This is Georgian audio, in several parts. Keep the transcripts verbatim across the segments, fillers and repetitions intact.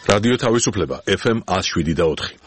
რადიო თავისუფლება ეფ ემ one oh seven და four.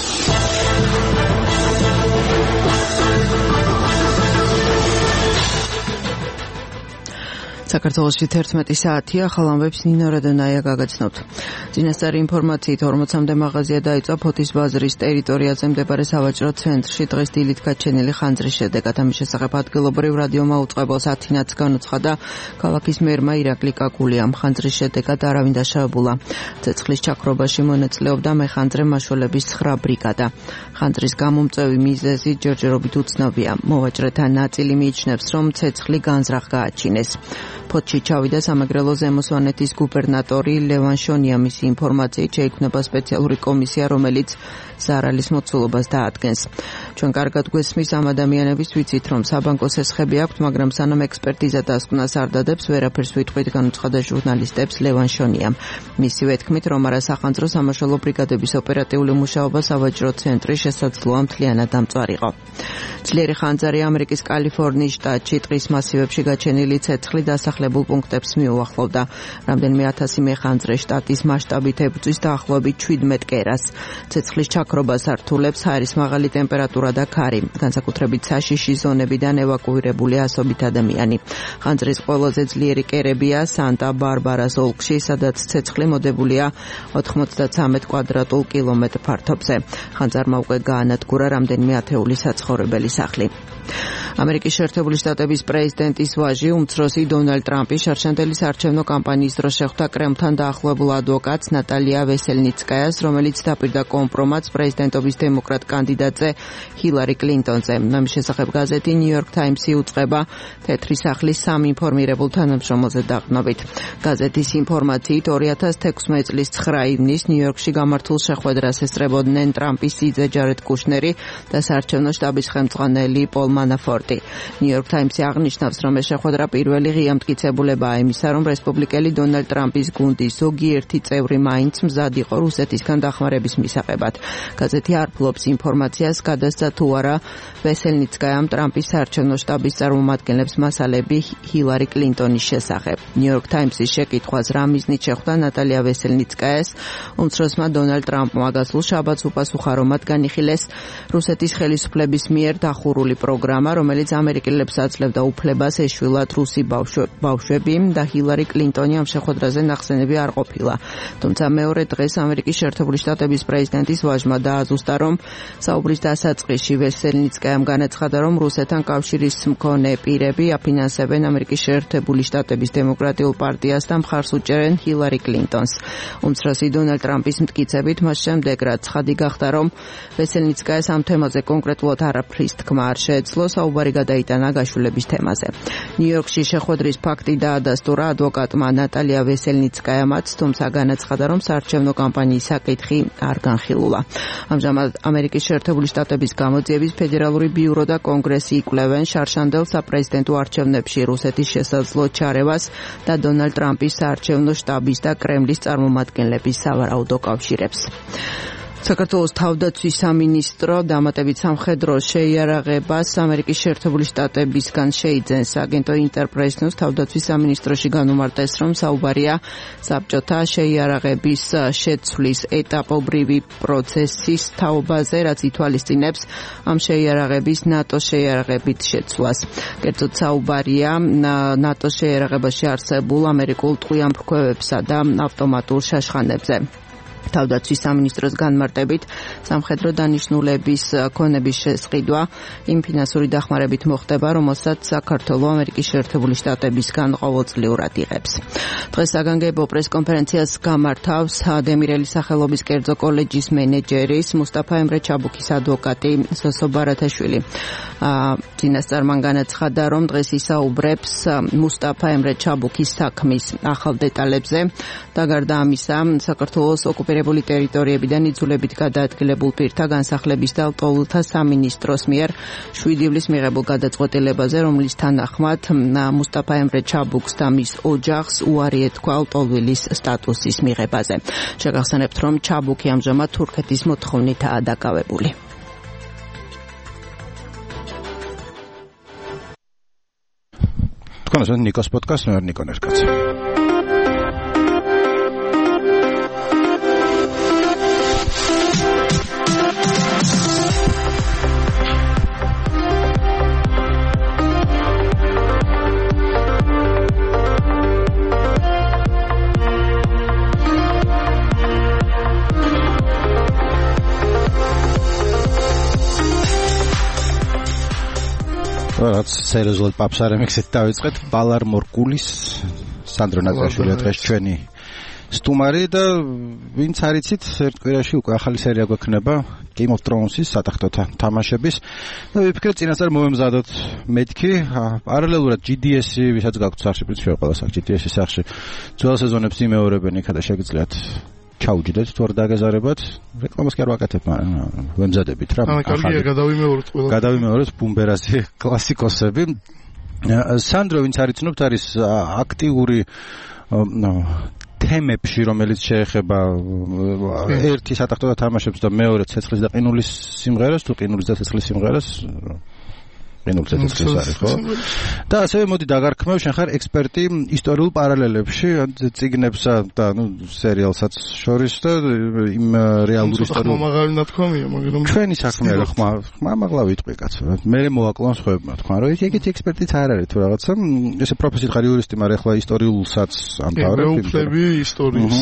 საქართველოში თერთმეტი საათია, ახალ ამბებს ნინო რადონაია გაგაცნობთ. წინასწარი ინფორმაციით ორმოცამდე მაღაზია დაიწვა ფოთის ბაზრის ტერიტორიაზე მდებარე სავაჭრო ცენტრში დღეს დილით გაჩენილი ხანძრის შედეგად. ამის შესახებ ადგილობრივ რადიომა უწყებელს ათინაც განუცხადა ქალაქის მერმა ირაკლი კაკულიამ. ხანძრის შედეგად არავინ დაშავებულა. ცეცხლის ჩაქრობაში მონაწილეობდა მეხანძრე მაშველების ცხრა ბრიგადა. ხანძრის გამომწვევი მიზეზი ჯერჯერობით უცნობია. მოვაჭრეთა ნაწილი მიიჩნევს, რომ ცეცხლი განზრახ გააჩინეს. ფოთში ჩავიდა სამეგრელო ზემო სვანეთის გუბერნატორი ლევან შონია. მისი ინფორმაციით შეიქმნება სპეციალური კომისია, რომელიც ზარალის მოცულობას დაადგენს. ჩვენ კარგად გვესმის ამ ადამიანების ვიცით, რომ საბანკო სესხები აქვთ, მაგრამ სანამ ექსპერტიზა დასკვნას არ დადებს, ვერაფერს ვიტყვით, განუცხადა ჟურნალისტებს ლევან შონიამ. მისივე თქმით, რომ არა სახანძრო სამაშველო ბრიგადების ოპერატიული მუშაობა სავაჭრო ცენტრის შესაძლოა მთლიანად დამწვარიყო. ძლიერი ხანძარი ამერიკის კალიფორნიის შტატში ტყის მასივებში გაჩენილი ცეცხლი დასახლებულ პუნქტებს მიუახლოვდა. რამდენიმე ათასი მეხანძრე შტატის მასშტაბით ებრძვის დაახლოებით შვიდმეტ კერას. ცეცხლის ჩაქრობას ართულებს ჰაერის მაღალი ტემპერატურა და ქარი. განსაკუთრებით საშიში ზონებიდან ევაკუირებულია ასობით ადამიანი. ხანძრის ყველაზე ძლიერი კერებია სანტა-ბარბარას ოლქში, სადაც ცეცხლი მოდებულია ოთხმოცდათვრამეტ კვადრატულ კილომეტრ ფართობზე. ხანძარმა უკვე გაანადგურა რამდენიმე ათეული საცხოვრებელი სახლი. ამერიკის შეერთებული შტატების პრეზიდენტის ვაჟი, უმცროსი დონალდ ტრამპი შარშანდელი საარჩევნო კამპანიის დროს შეხვდა კრემლთან დაახლოებულ ადვოკატს ნატალია ვესელნიცკაიას, რომელიც დაპირდა კომპრომატს პრეზიდენტობის დემოკრატ კანდიდატზე ჰილარი კლინტონზე. ამის შესახებ გაზეთი New York Times-ი უწყება თეთრი სახლის სამ ინფორმირებულ თანამშრომელზე დაყრდნობით. გაზეთის ინფორმაციით ორი ათას თექვსმეტი წლის ცხრა ივნის ნიუ-იორკში გამართულ შეხვედრას ესწრებოდნენ ტრამპის სიძე ჯარედ კუშნერი და საარჩევნო შტაბის ხელმძღვანელი პოლ მანაფორტი. New York Times-ი აღნიშნავს, რომ ეს შეხვედრა პირველი ღია მტკიცებულებაა იმისა, რომ რესპუბლიკელი დონალდ ტრამპის გუნდის ზოგიერთი წევრი მაინც მზად იყო რუსეთისგან დახმარების მისაღებად. გაზეთი არ ფლობს ინფორმაციას, გადასცა თუ არა ვესელნიცკაიამ ტრამპის საარჩევნო შტაბის წარმომადგენლებს მასალები ჰილარი კლინტონის შესახებ. New York Times-ის შეკითხვას რა მიზნით შეხვდა ნატალია ვესელნიცკაიას, უმცროსმა დონალდ ტრამპმა გასულ შაბათს უპასუხა, რომ მათ განიხილეს რუსეთის ხელისუფლების მიერ დახურული პროგრამა, რომელიც ამერიკელებს აძლევდა უფლებას ეშვილათ რუსი ბავშვები და ჰილარი კლინტონი ამ შეხვედრაზე ნახსენები არ ყოფილა. თუმცა მეორე დღეს ამერიკის შეერთებული შტატების პრეზიდენტის ვაჟმა დააზუსტა, რომ საუბრის დასაწყისში ვესელნიცკაიამ განაცხადა, რომ რუსეთთან კავშირის მქონე პირები აფინანსებენ ამერიკის შეერთებული შტატების დემოკრატიულ პარტიას და მხარს უჭერენ ჰილარი კლინტონს. უმცროსი დონალდ ტრამპის მტკიცებით მას შემდეგ, რაც ცხადი გახდა, რომ ვესელნიცკაიას ამ თემაზე კონკრეტულად არაფრის თქმა არ შეეძლო, საუბარი გადაიტანა გაშულების თემაზე. ნიუ-იორკში შეხვედრის ფაქტი დაადასტურა ადვოკატმა ნატალია ვესელნიცკაიამაც, თუმცა განაცხადა, რომ საარჩევნო კამპანიის საკითხი არ განხილულა. ამჟამად ამერიკის შეერთებული შტატების გამოძიების ფედერალური ბიურო და კონგრესი იკვლევენ შარშანდელ საპრეზიდენტო არჩევნებში რუსეთის შესაძლო ჩარევას და დონალდ ტრამპის საარჩევნო შტაბის და კრემლის წარმომადგენლების სავარაუდო კავშირებს. საქართველოს თავდაცვის სამინისტრო დამატებით სამხედრო შეიარაღებას ამერიკის შეერთებული შტატებისგან შეიძენს. აგენტო ინტერპრესნუს თავდაცვის სამინისტროში განუმარტეს, რომ საუბარია საბჭოთა შეიარაღების შეცვლის ეტაპობრივი პროცესის თაობაზე, რაც ითვალისწინებს ამ შეიარაღების ნატოს შეიარაღებით შეცვლას. კერძოდ საუბარია ნატოს შეიარაღებაში არსებულ ამერიკულ ტყვიამფრქვევებსა და ავტომატურ შაშხანებზე. თავდაცვის სამინისტროს განმარტებით სამხედრო დანიშნულების ქონების შესყიდვა იმ ფინანსური დახმარებით მოხდება, რომელსაც საქართველო ამერიკის შეერთებული შტატებისგან ყოველწლიურად იღებს. დღეს საგანგებო პრესკონფერენციას გამართავს დემირელის სახელობის კერძო კოლეჯის მენეჯერის მუსტაფა ემრე ჩაბუქის ადვოკატი სოსო ბარათაშვილი. წინასწარ მან განაცხადა, რომ დღეს ისაუბრებს მუსტაფა ემრე ჩაბუქის საქმის ახალ დეტალებზე და გარდა ამისა საქართველოს ოკუპირებული ტერიტორიებიდან იძულებით გადაადგილებულ პირთა განსახლების და ლტოლვილთა სამინისტროს მიერ შვიდი ივლის მიღებულ გადაწყვეტილებაზე, რომლის თანახმად მუსტაფა ემრე ჩაბუქს და მის ოჯახს უარი ეთქვა ლტოლვილის სტატუსის მიღებაზე. შეგახსენებთ, რომ ჩაბუქი ამჟამად თურქეთის მოთხოვნითაა დაკავებული. თქვენ ასეთ ნიკოს პოდკასტს მე ვარ ნიკო ნერკაცი. რაც სერიოზულად პაპს არ ემექსეთ დავიწყეთ ბალარ მორკულის სანდრო ნატრაშვილია დღეს ჩვენი სტუმარი და ვინც არიცით ერთ კვირაში უკვე ახალი სერია გვექნება Game of Thrones-ის სატახტოთა თამაშების და ვიფიქრეთ წინასწარ მომემზადოთ მეთქი პარალელურად G D S-ი ვისაც გაქვთ სახში პრინციპი ყველა სახში G D S-ის სახში ძველ სეზონებს იმეორებენ იქა და შეგიძლიათ ჩაუჯდეთ თუ არ დაგეზარებათ რეკლამას კი არ ვაკეთებ მაგრამ ვემზადებით რა ახალი გადავიმეოროთ ყველა გადავიმეოროთ ბუმბერაზი კლასიკოსები სანდრო ვინც არიცნობთ არის აქტიური თემებში რომელიც შეეხება ერთი სატახტოთა თამაშებს და მეორე ცეცხლის და ყინულის სიმღერას თუ ყინულის და ცეცხლის სიმღერას ყინულის და ცეცხლის არის ხო და ასევე მოდი დაგარქმევ შენ ხარ ექსპერტი ისტორიულ პარალელებში წიგნებსა და ნუ სერიალსაც შორის და იმ რეალურ ისტორიულ მომაღალი ნათქვამია მაგრამ ჩვენი საქმეა რა ხმა ხმამაღლა ვიტყვი კაცო მე მოვაკლონ სხვებმა თქვა რომ ეგეთი ექსპერტიც არ არის თუ რაღაცა ესე პროფესიით ხარ იურისტი მაგრამ ახლა ისტორიულსაც ამთავრებ მეუფლები ისტორიის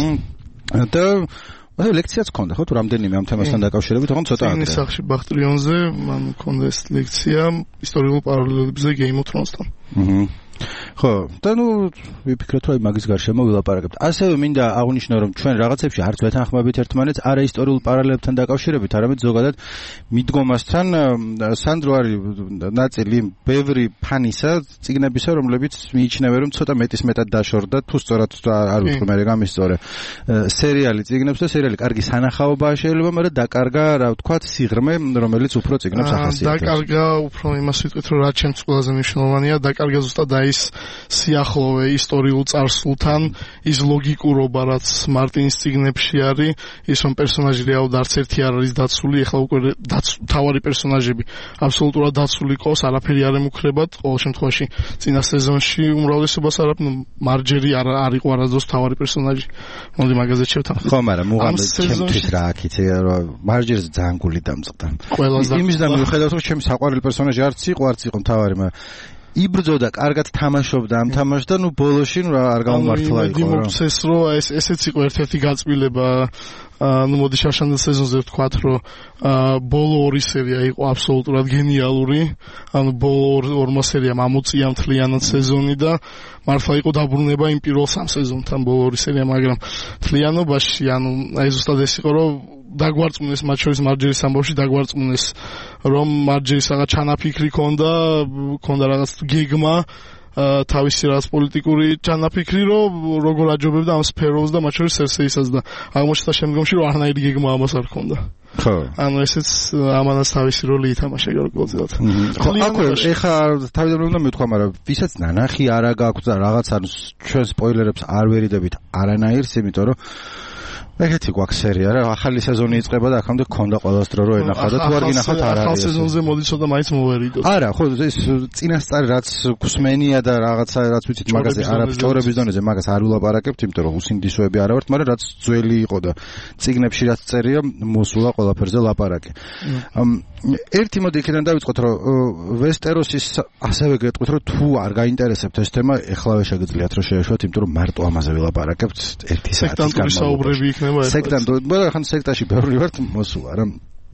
და აი ლექციაც ქონდა ხო თუ რამდენიმე ამ თემასთან დაკავშირებით თქო ცოტა ადრე სახში ბახტრიონზე მან ქონდა ეს ლექცია ისტორიულ პარალელებზე Game of Thrones-თან აჰა ხო და ნუ ვიფიქრეთ რომ მაგის გარშემო ვილაპარაკებთ ასევე მინდა აღვნიშნო რომ ჩვენ რაღაცებში არც ვეთანხმებით ერთმანეთს არა ისტორიულ პარალელებთან დაკავშირებით არამედ ზოგადად მიდგომასთან სანდრო არის ნაწილი ბევრი ფანისა წიგნებისა რომლებიც მიიჩნევენ რომ ცოტა მეტის მეტად დაშორდა თუ სწორად არ ვიტყვი მე გამისწორე სერიალი წიგნებს და სერიალი კარგი სანახაობაა შეიძლება მაგრამ დაკარგა რა ვთქვათ სიღრმე რომელიც უფრო წიგნებს ახასიათებს დაკარგა უფრო იმას ვიტყვით რომ რა ჩემს ყველაზე მნიშვნელოვანია დაკარგა ზუსტად ის სიახლოვე ისტორიულ წარსულთან ის ლოგიკურობა რაც მარტინის წიგნებში არის ის რომ პერსონაჟი რეალურად არც ერთი არ არის დაცული ეხლა უკვე თავარი პერსონაჟები აბსოლუტურად დაცული ყავს არაფერი არ ემუქრებათ ყოველ შემთხვევაში წინა სეზონში უმრავლესობას არ მარჯერი არ არ იყო არასდროს თავარი პერსონაჟი მოდი მაგაზე შევთანხმდით ხო მაგრამ უღამე ჩემთვის რა აქ იცი რომ მარჯერზე ძალიან გული დამწყდა იმის და მიუხედავად რომ ჩემი საყვარელი პერსონაჟი არც იყო არც იყო თავარი მაგრამ იბრძოდა, კარგად თამაშობდა ამ თამაშს და ნუ ბოლოში ნუ არ გამომართლა იყო. ანუ იმცეს რომ ეს ესეც იყო ერთ-ერთი გაწმილება ну მოდი შაშანდა სეზონზე ვთქვათ რომ ბოლო ორი სერია იყო აბსოლუტურად გენიალური ანუ ბოლო ორმა სერიამ ამოწია მთლიანად სეზონი და მართლა იყო დაბრუნება იმ პირველ სამ სეზონთან ბოლო ორი სერია მაგრამ მთლიანობაში ანუ აი ზუსტად ეს იყო რომ დაგვარწმუნეს მათ შორის მარჯერის ამბავში დაგვარწმუნეს რომ მარჯერის რაღაც ჩანაფიქრი ქონდა ქონდა რაღაც გეგმა თავისი რაღაც პოლიტიკური ჩანაფიქრი რომ როგორ აჯობებდა ამ სფეროს და მათ შორის სერსეისაც და აღმოჩნდა შემდგომში რომ არანაირი გეგმა ამას არ ქონდა ხო ანუ ესეც ამანაც თავისი როლი ითამაშა გარკვეულწილად ხო აქ ეხა თავიდან უნდა მეთქვა მაგრამ ვისაც ნანახი არა გაქვს და რაღაც არ ჩვენ სპოილერებს არ ვერიდებით არანაირს იმიტომ რომ ეგეთი გვაქვს სერია რა ახალი სეზონი იწყება და აქამდე გქონდა ყველას დრო რომ ენახა და თუ არ გინახავთ არ არის ახალ სეზონზე მოდიცოდა მაინც მოვერიდოთ არა ხო ეს წინასწარი რაც გუსმენია და რაღაცა რაც ვიცით მაგაზე არა ჭორების დონეზე მაგას არ ვილაპარაკებთ იმიტომ რომ უსინდისოები არა ვართ მაგრამ რაც ძველი იყო და წიგნებში რაც წერია მოსულა ყველაფერზე ლაპარაკი ერთი მოდი იქიდან დავიწყოთ რომ ვესტეროსის ასევე გეტყვით რომ თუ არ გაინტერესებთ ეს თემა ეხლავე შეგიძლიათ რომ შეეშვათ იმიტომ რომ მარტო ამაზე ვილაპარაკებთ ერთი საათის განმავლობაში სექტანტო, მაგრამ ხან სექტაში ბევრი ვართ მოსულა რა.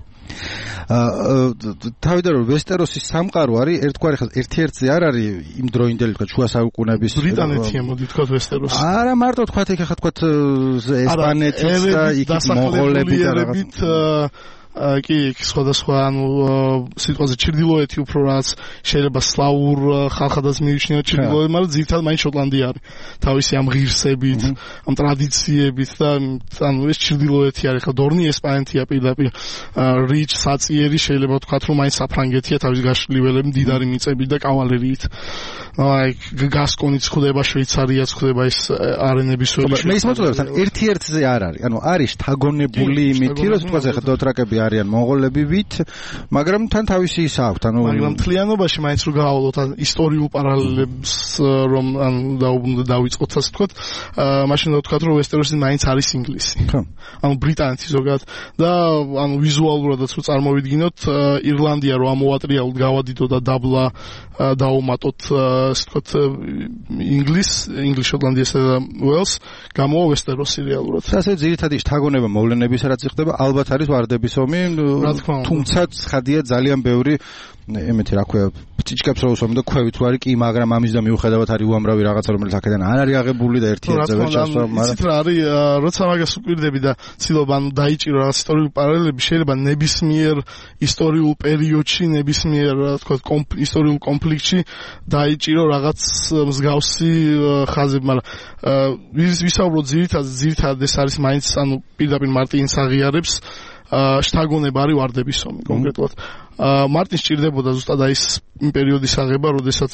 აა თავიდან რომ ვესტეროსის სამყარო არის ერთგვარი ხა ერთ-ერთზე არ არის იმ დროინდელი თქვა შუა საუკუნეების ბრიტანეთია მოდი თქვა ვესტეროსი. არა მარტო თქვა ეხა თქვა ესპანეთის და იქით მონღოლები და რაღაც კი სხვადასხვა ანუ სიტყვაზე ჩრდილოეთი უფრო რაც შეიძლება სლავურ ხალხადაც მიიჩნევა ჩრდილოეთი მაგრამ ძირითადად მაინც შოტლანდია არის თავისი ამ ღირსებით ამ ტრადიციებით და ანუ ეს ჩრდილოეთი არის ხა დორნი ესპანეთია პირდაპირ რიჩ საწიერი შეიძლება ვთქვათ რომ მაინც საფრანგეთია თავის გაშლიველები მდიდარი მიწებით და კავალერიით აი გასკონიც ხდება შვეიცარიაც ხდება ეს არენების ველი მე ის მოწოდებთან ერთ-ერთზე არ არის ანუ არის შთაგონებული იმითი რომ თქვა ეხა დოტრაკები არიან მონღოლები ვით, მაგრამ თან თავისი ის აქვს, ანუ მაგრამ მთლიანობაში მაინც რო გავავლოთ ისტორიულ პარალელებს რომ ანუ დაუბრუნდა დავიწყოთ ასე ვთქვათ, მაშინ რა ვთქვათ რომ ვესტეროსი მაინც არის ინგლისი. ხო. ანუ ბრიტანეთი ზოგადად და ანუ ვიზუალურადაც რო წარმოვიდგინოთ, ირლანდია რო ამოვატრიალოთ, გავადიდოთ და დაბლა დაუმატოთ ასე ვთქვათ ინგლის, ინგლის შოტლანდიასა და უელს, გამოვა ვესტეროსი რეალურად. ასე ძირითადი შთაგონება მოვლენების რაც ხდება, ალბათ არის ვარდების ომი ომი, თუმცა ცხადია ძალიან ბევრი ემეთი რა ქვია ფიჭკებს რო უსვამდა ქვევით ვარი კი მაგრამ ამის და მიუხედავად არის უამრავი რაღაცა რომელიც აქედან არ არის აღებული და ერთი ერთზე ჩასვა მაგრამ იცით რა არის როცა მაგას უკვირდები და ცდილობ ანუ დაიჭირო რაღაც ისტორიული პარალელები შეიძლება ნებისმიერ ისტორიულ პერიოდში ნებისმიერ რა თქვა ისტორიულ კონფლიქტში დაიჭირო რაღაც მსგავსი ხაზები მაგრამ ვისაუბროთ ძირითადად ძირითადად ეს არის მაინც ანუ პირდაპირ მარტინს აღიარებს შთაგონება არის ვარდების ომი კონკრეტულად მარტინს ჭირდებოდა ზუსტად აი ეს პერიოდის აღება, როდესაც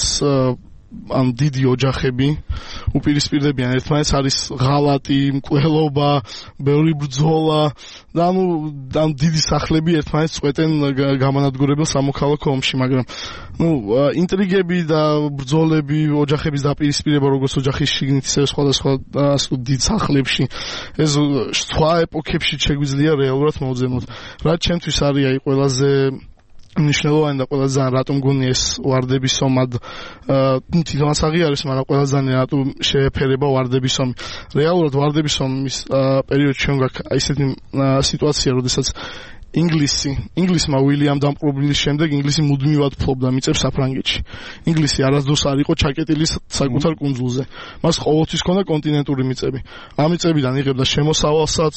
ან დიდი ოჯახები უპირისპირდებიან ერთმანეთს, არის ღალატი, მკვლელობა, ბევრი ბრძოლა და ანუ ან დიდი სახლები ერთმანეთს წვეტენ გამანადგურებელ სამოქალაქო ომში, მაგრამ ну ინტრიგები და ბრძოლები, ოჯახების დაპირისპირება, როგორც ოჯახის შიგნით, ისე სხვადასხვა ასო დიდ სახლებში, ეს სხვა ეპოქებში შეგვიძლია რეალურად მოვძებნოთ. რაც ჩემთვის არის აი ყველაზე მნიშვნელოვანი და ყველაზე ძალიან რატომ გონია ეს ვარდების ომად თვითონაც აღიარეს, მაგრამ ყველაზე ძალიან რატომ შეეფერება ვარდების ომი. რეალურად ვარდების ომის პერიოდში ჩვენ გვაქვს ისეთი სიტუაცია, როდესაც ინგლისი, ინგლისმა უილიამ დამპყრობილის შემდეგ ინგლისი მუდმივად ფლობდა მიწებს საფრანგეთში. ინგლისი არასდროს არ იყო ჩაკეტილი საკუთარ კუნძულზე. მას ყოველთვის ჰქონდა კონტინენტური მიწები. ამ მიწებიდან იღებდა შემოსავალსაც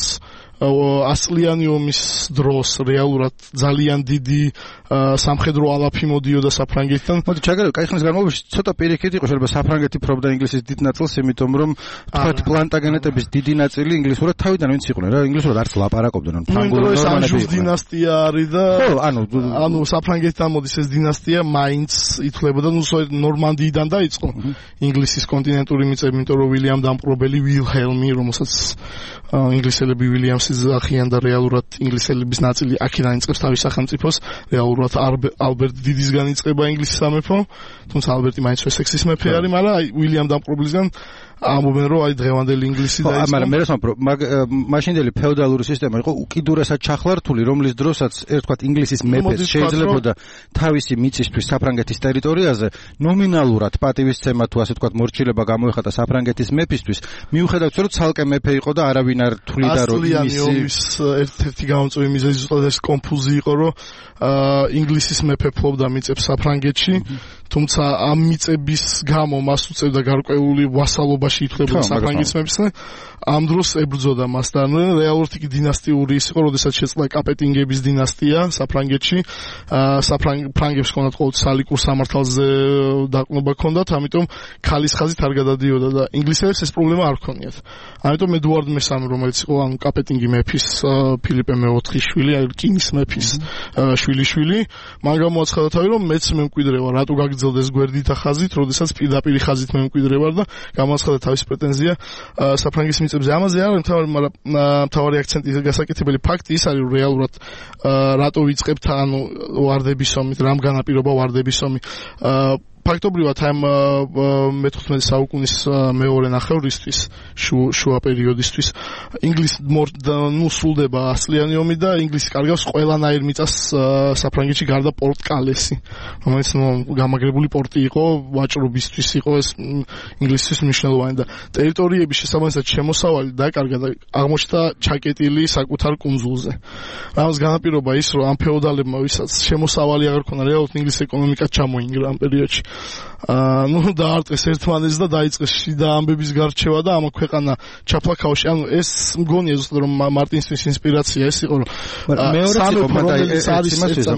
ასწლიანი ომის დროს რეალურად ძალიან დიდი სამხედრო ალაფი მოდიოდა საფრანგეთიდან. მოდი ჩაგერო, კაი ხნის განმავლობაში ცოტა პირიქით იყო შეიძლება საფრანგეთი ფლობდა ინგლისის დიდ ნაწილს, იმიტომ რომ თქვათ პლანტაგენეტების დიდი ნაწილი ინგლისურად თავიდან ვინც იყვნენ რა, ინგლისურად არც ლაპარაკობდნენ, ფრანგულად ნორმალები. დინასტია არის და ხო, ანუ ანუ საფრანგეთიდან მოდის ეს დინასტია მაინც ითვლებოდა, ნუ ნორმანდიიდან დაიწყო ინგლისის კონტინენტური მიწები, იმიტომ რომ უილიამ დამპყრობელი ვილჰელმი, რომელსაც ინგლისელები უილიამს იზახიან და რეალურად ინგლისელების ნაწილი აქედან იწყებს თავის სახელმწიფოს, რეალურად ალბერტ დიდისგან იწყება ინგლისის სამეფო, თუმცა ალბერტი მაინც ვესექსის მეფე არის, მაგრამ აი უილიამ დამპყრობლისგან ამბობენ რომ აი დღევანდელი ინგლისი დაიწყო. მაგრამ მე რასმობ რომ მაშინდელი ფეოდალური სისტემა იყო უკიდურესად ჩახლართული, რომლის დროსაც ერთგვარ ინგლისის მეფეს შეიძლებოდა თავისი მიწისთვის საფრანგეთის ტერიტორიაზე ნომინალურად პატივისცემა თუ ასე ვთქვათ მორჩილება გამოეხატა საფრანგეთის მეფისთვის, მიუხედავად რომ ცალკე მეფე იყო და არავინ არ თვლიდა რომ იმის ერთ-ერთი გამოწვევი მიზეზი ზუსტად ეს კონფუზი იყო, რომ ინგლისის მეფე ფლობდა მიწებს საფრანგეთში, თუმცა ამ მიწების გამო მას უწევდა გარკვეული ვასალობაში ითვლებოდა საფრანგეთის მეფესთან. ამ დროს ებრძოდა მას და რეალურად იგი დინასტიური ის იყო, როდესაც შეწყდა კაპეტინგების დინასტია საფრანგეთში. საფრანგებს ჰქონდათ ყოველთვის სალიკურ სამართალზე დაყრდნობა ჰქონდათ, ამიტომ ქალის ხაზით არ გადადიოდა და ინგლისელებს ეს პრობლემა არ ჰქონიათ. ამიტომ ედუარდ მესამე, რომელიც იყო ანუ კაპეტინგი მეფის ფილიპე მეოთხის შვილი, რკინის მეფის შვილიშვილი, მან გამოაცხადა თავი, რომ მეც მემკვიდრევა, რატო გაგრძელდეს გვერდითა ხაზით, როდესაც პირდაპირ ხაზით მემკვიდრე ვარ და გამოაცხადა თავის პრეტენზია საფრანგეთის მიწებზე. ამაზე არ არის მთავარი, მაგრამ მთავარი აქცენტი გასაკეთებელი ფაქტი ის არის, რომ რეალურად რატო ვიწყებთ ანუ ვარდების ომით, რამ განაპირობა ვარდების ომი. ფაქტობრივად ამ მეთერთმეტე საუკუნის მეორე ნახევრისთვის, შუა პერიოდისთვის ინგლისი ნუ სრულდება ასწლიანი ომი და ინგლისი კარგავს ყველანაირ მიწას საფრანგეთში გარდა პორტ კალესი, რომელიც ნუ გამაგრებული პორტი იყო, ვაჭრობისთვის იყო ეს ინგლისისთვის მნიშვნელოვანი და ტერიტორიების შესაბამისად შემოსავალი დაკარგა და აღმოჩნდა ჩაკეტილი საკუთარ კუნძულზე. ამას განაპირობა ის, რომ ამ ფეოდალებმა, ვისაც შემოსავალი აღარ ქონდა, რეალურად ინგლისის ეკონომიკა ჩამოინგრა ამ პერიოდში. აა ნუ დაარტყეს ერთმანეთს და დაიწყეს შიდა ამბების გარჩევა და ამ ქვეყანა ჩაფლა ქაოსში. ანუ ეს მგონია ზუსტად რომ მარტინსთვის ინსპირაცია ეს იყო, რომ მეორე რომელიც არის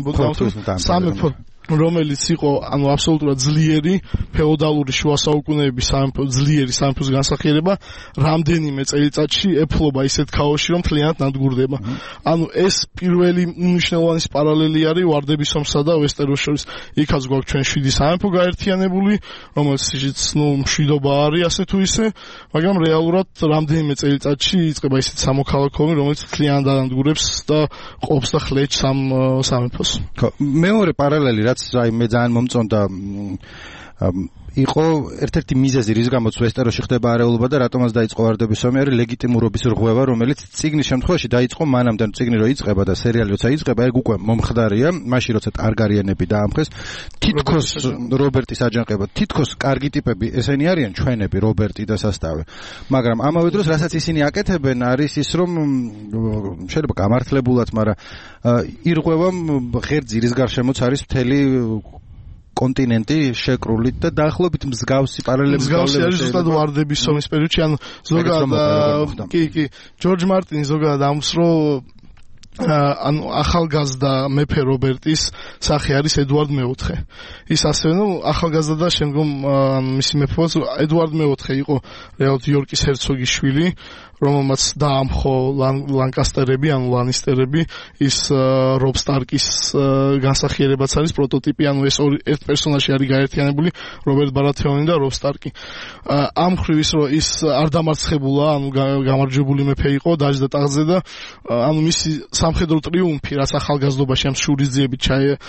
სამეფო რომელიც იყო ანუ აბსოლუტურად ძლიერი ფეოდალური შუა საუკუნეების სამეფო, ძლიერი სამეფოს განსახიერება რამდენიმე წელიწადში ეფლობა ისეთ ქაოსში, რომ მთლიანად ნადგურდება. ანუ ეს პირველი მნიშვნელოვანი პარალელი არის ვარდების ომსა და ვესტეროს შორის. იქაც გვაქვს ჩვენ შვიდი სამეფო გაერთიანებული, რომელშიც ნუ მშვიდობა არის ასე თუ ისე, მაგრამ რეალურად რამდენიმე წელიწადში იწყება ისეთ სამოქალაქო ომი, რომელიც მთლიანად ანადგურებს და ყოფს და ხლეჭს ამ სამეფოს. მეორე პარალელი რაც აი მე ძალიან მომწონდა იყო ერთ-ერთი მიზეზი, რის გამოც ვესტეროში ხდება არეულობა და რატომაც დაიწყო ვარდების ომი, არის ლეგიტიმურობის რღვევა, რომელიც წიგნის შემთხვევაში დაიწყო მანამდე, წიგნი რო იწყება და სერიალი როცა იწყება, ეგ უკვე მომხდარია, მაშინ როცა ტარგარიენები დაამხეს, თითქოს რობერტის აჯანყება, თითქოს კარგი ტიპები ესენი არიან ჩვენები, რობერტი და სასტავი. მაგრამ ამავე დროს, რასაც ისინი აკეთებენ, არის ის, რომ შეიძლება გამართლებულად, მაგრამ ირღვევა ღერძი, რის გარშემოც არის მთელი კონტინენტი შეკრული და დაახლოებით მსგავსი პარალელები მსგავსი არის ზუსტად ვარდების ომის პერიოდში, ანუ ზოგადად კი კი ჯორჯ მარტინი ზოგადად ამს რომ ანუ ახალგაზრდა მეფე რობერტის სახე არის ედუარდ მეოთხე. ის ასევე ნუ ახალგაზრდა და შემდგომ მისი მეფეობაც ედუარდ მეოთხე იყო რეალურად იორკის ჰერცოგის შვილი, რომელმაც დაამხო ლანკასტერები, ანუ ლანისტერები, ის რობ სტარკის განსახიერებაც არის პროტოტიპი, ანუ ეს ორი ერთ პერსონაჟი არის გაერთიანებული, რობერტ ბარათეონი და რობ სტარკი. ამ მხრივ ის რომ ის არ დამარცხებულა, ანუ გამარჯვებული მეფე იყო, დაჯდა ტახტზე და ანუ მისი სამხედრო ტრიუმფი, რაც ახალგაზრდობაში ამ შურისძიებით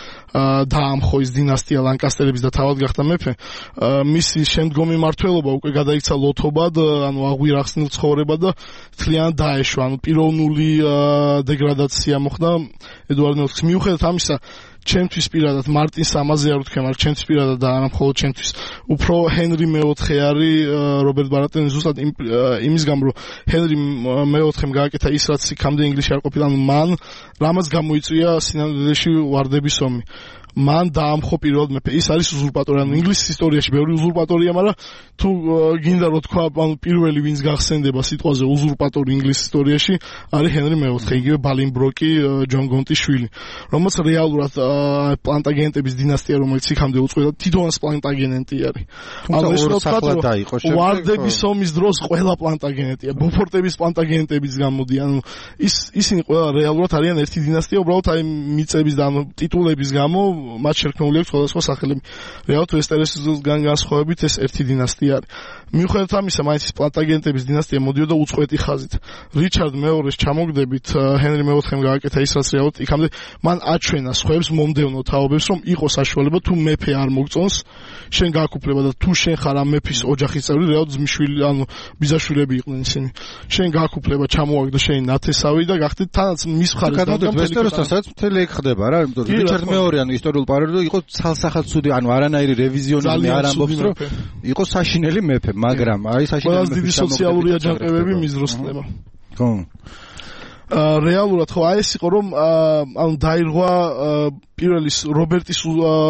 დაამხო ის დინასტია ლანკასტერების და თავად გახდა მეფე, მისი შემდგომი მმართველობა უკვე გადაიქცა ლოთობად, ანუ აღვირახსნილ ცხოვრებად და თლიანად დაეშვა, ანუ პიროვნული დეგრადაცია მოხდა ედუარდ მეოთხეს. მიუხედავად ამისა, ჩემთვის პირადად მარტინს ამაზე არ ვთქვი, მაგრამ ჩემთვის პირადად და არა მხოლოდ ჩემთვის, უფრო ჰენრი მეოთხე არის რობერტ ბარათეონის ზუსტად იმის გამო, რომ ჰენრი მეოთხემ გააკეთა ის, რაც იქამდე ინგლისში არ ყოფილა, ანუ მან რამაც გამოიწვია სინამდვილეში ვარდების ომი. მან დაამხო პირველად მეფე. ის არის უზურპატორი, ანუ ინგლისის ისტორიაში ბევრი უზურპატორია, მაგრამ თუ გინდა რომ თქვა, ანუ პირველი ვინც გახსენდება სიტყვაზე უზურპატორი ინგლისის ისტორიაში არის ჰენრი მეოთხე, იგივე ბალინბროკი, ჯონ გონტის შვილი, რომელიც რეალურად პლანტაგენეტების დინასტია, რომელიც იქამდე უწყვეტდა, თითოეულს პლანტაგენეტი არის. ანუ ეს რო თქვა, ვარდების ომის დროს ყველა პლანტაგენეტია, ბოფორტების პლანტაგენეტებიც გამოდიან, ანუ ის ისინი ყველა რეალურად არიან ერთი დინასტია, უბრალოდ აი მიწების და ანუ ტიტულების გამო მათ შერქმეული აქვს სხვადასხვა სახელები. რეალურად ვესტეროსისგან განსხვავებით ეს ერთი დინასტია არის. მიუხედავად ამისა, მაინც ის პლანტაგენეტების დინასტია მოდიოდა უწყვეტი ხაზით. რიჩარდ მეორის ჩამოგდებით ჰენრი მეოთხემ გააკეთა ის, რაც რეალურად იქამდე მან აჩვენა სხვებს მომდევნო თაობებს, რომ იყო საშუალება თუ მეფე არ მოგწონს, შენ გააკუფლება და თუ შენ ხარ ამ მეფის ოჯახის წევრი, რეალურად ძმისშვილი, ანუ ბიძაშვილები იყვნენ ისინი. შენ გააკუფლება, ჩამოაგდო შენი ნათესავი და გახდეთ თანაც მის მხარეს და ვესტეროსთანაც მთელი ეგ ხდება რა, იმიტომ რომ რიჩარდ მეორე ანუ ისტორიულ პერიოდში იყო ცალსახად ცუდი, ანუ არანაირი რევიზიონიზმი არ ამბობს, რომ იყო საშინელი მეფე, მაგრამ აი საშინელი მეფე დიდი სოციალური აჯანყებები მის დროს ხდება. ხო. რეალურად ხო აი ეს იყო რომ ანუ დაირღვა პირველი რობერტის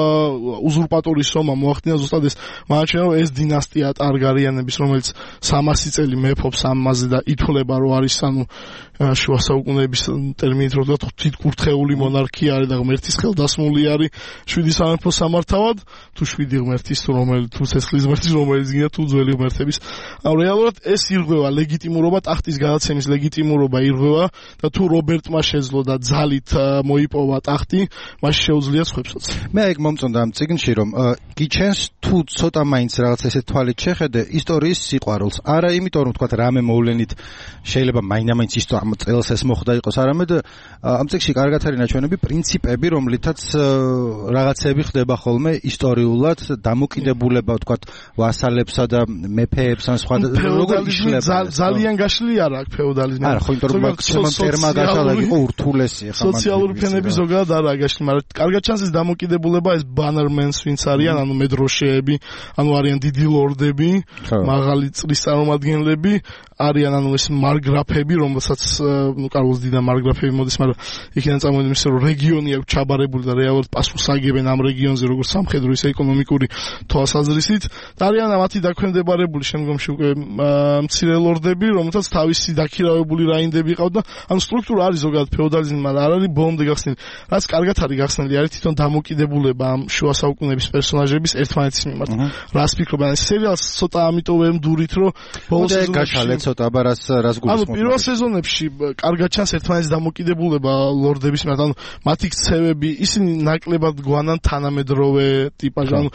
უზურპატორის ომმა მოახდინა ზუსტად ეს, მანჩენა რომ ეს დინასტია ტარგარიანების, რომელიც სამასი წელი მეფობს ამაზე და ითვლება რომ არის ანუ შუა საუკუნეების ტერმინით რო ვთქვათ თითკურთხეული მონარქია არის და ღმერთის ხელდასმული არის შვიდი სამეფო სამართავად, თუ შვიდი ღმერთის თუ რომელიც თუ ცეცხლის ღმერთის რომელიც გინდა თუ ძველი ღმერთების. ანუ რეალურად ეს ირღვევა ლეგიტიმურობა, ტახტის გადაცემის ლეგიტიმურობა ირღვევა და თუ რობერტმა შეძლო და ძალით მოიპოვა ტახტი, მას შეუძლია სხვებსაც. მე ეგ მომწონდა ამ წიგნში, რომ გიჩენს თუ ცოტა მაინც რაღაც ესე თვალით შეხედე ისტორიის სიყვარულს. არა იმიტომ რომ თქვა რამე მოვლენით შეიძლება მაინდა-მაინც ის ამ წელს ეს მოხდა იყოს, არამედ ამ წიგნში კარგად არის ნაჩვენები პრინციპები, რომლითაც რაღაცები ხდება ხოლმე ისტორიულად, დამოკიდებულება თქვა ვასალებსა და მეფეებს ან სხვა როგორ იშლება. ძალიან გაშლილი არ აქვს ფეოდალიზმი. არა, ხო, იმიტომ რომ ჩემო ტერმა გაშალა იყო ურთულესი ხა მან. სოციალური ფენები ზოგადად არა გაშლილი, მაგრამ კარგად ჩანს ეს დამოკიდებულება, ეს ბანერმენს ვინც არიან, ანუ მედროშეები, ანუ არიან დიდი ლორდები, მაღალი წრის წარმომადგენლები, არიან ანუ ეს მარგრაფები, რომელსაც ნუ კარლოს დიდა მარგრაფები მოდის, მაგრამ იქიდან წამოვიდნენ ისე რომ რეგიონი აქვს ჩაბარებული და რეალურად პასუხს აგებენ ამ რეგიონზე როგორც სამხედრო ისე ეკონომიკური თვალსაზრისით. და არიან მათი დაქვემდებარებული შემდგომში უკვე მცირე ლორდები, რომელთაც თავისი დაქირავებული რაინდები ყავდა და ანუ სტრუქტურა არის ზოგადად ფეოდალიზმი, მაგრამ არ არის ბოლომდე გახსნილი. რაც კარგად არის გახსნილი, არის თვითონ დამოკიდებულება ამ შუა საუკუნეების პერსონაჟების ერთმანეთის მიმართ. რას ფიქრობ, ან ეს სერიალს ცოტა ამიტომ ვერ მდურით, რომ ბოლოს გაშალე ცოტა აბარას რას გულისხმობ. ანუ პირველ სეზონებში კარგად ჩანს ერთმანეთის დამოკიდებულება ლორდების მიმართ, ანუ მათი ქცევები, ისინი ნაკლებად გვანან თანამედროვე ტიპაჟი, ანუ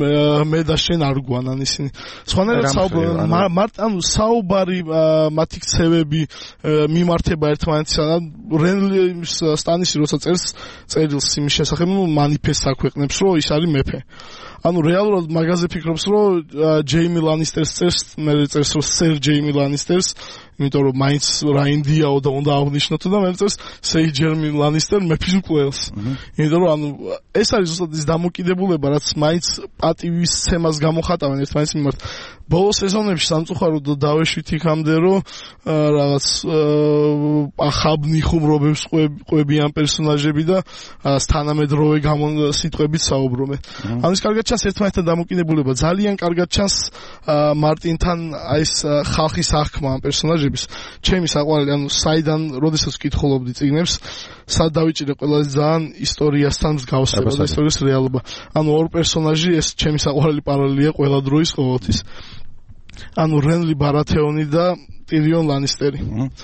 მე და შენ არ გვანან ისინი. სხვანაირად საუბრობენ, მარტ ანუ საუბარი მათი ქცევები მიმართება ერთმანეთისგან. რენლის სტანისი როცა წერს წერილს იმის შესახებ, ნუ მანიფესტს აქვეყნებს, რომ ის არის მეფე. ანუ რეალურად მაგაზე ფიქრობს, რომ ჯეიმი ლანისტერს წერს, მე წერს, რომ სერ ჯეიმი ლანისტერს, იმიტომ რომ მაინც რაინდიაო და უნდა აღნიშნოთ და მე წერს სეი ჯერმი ლანისტერ მეფის მკვლელს. იმიტომ რომ ანუ ეს არის ზუსტად ის დამოკიდებულება, რაც მაინც პატივისცემას გამოხატავენ ერთმანეთის მიმართ. ბოლო სეზონებში სამწუხაროდ დავეშვით იქამდე, რომ რაღაც ახაბნი ხუმრობებს ყვებიან პერსონაჟები და თანამედროვე სიტყვებით საუბრობენ. ანუ ის კარგად ჩანს ერთმანეთთან დამოკიდებულება. ძალიან კარგად ჩანს მარტინთან აი ეს ხალხის აღქმა ამ პერსონაჟების. ჩემი საყვარელი, ანუ საიდან, როდესაც ვკითხულობდი წიგნებს, სად დავიჭირე ყველაზე ძალიან ისტორიასთან მსგავსება და ისტორიის რეალობა. ანუ ორ პერსონაჟი, ეს ჩემი საყვარელი პარალელია ყველა დროის ყოველთვის. ანუ რენლი ბარათეონი და ტირიონ ლანისტერი.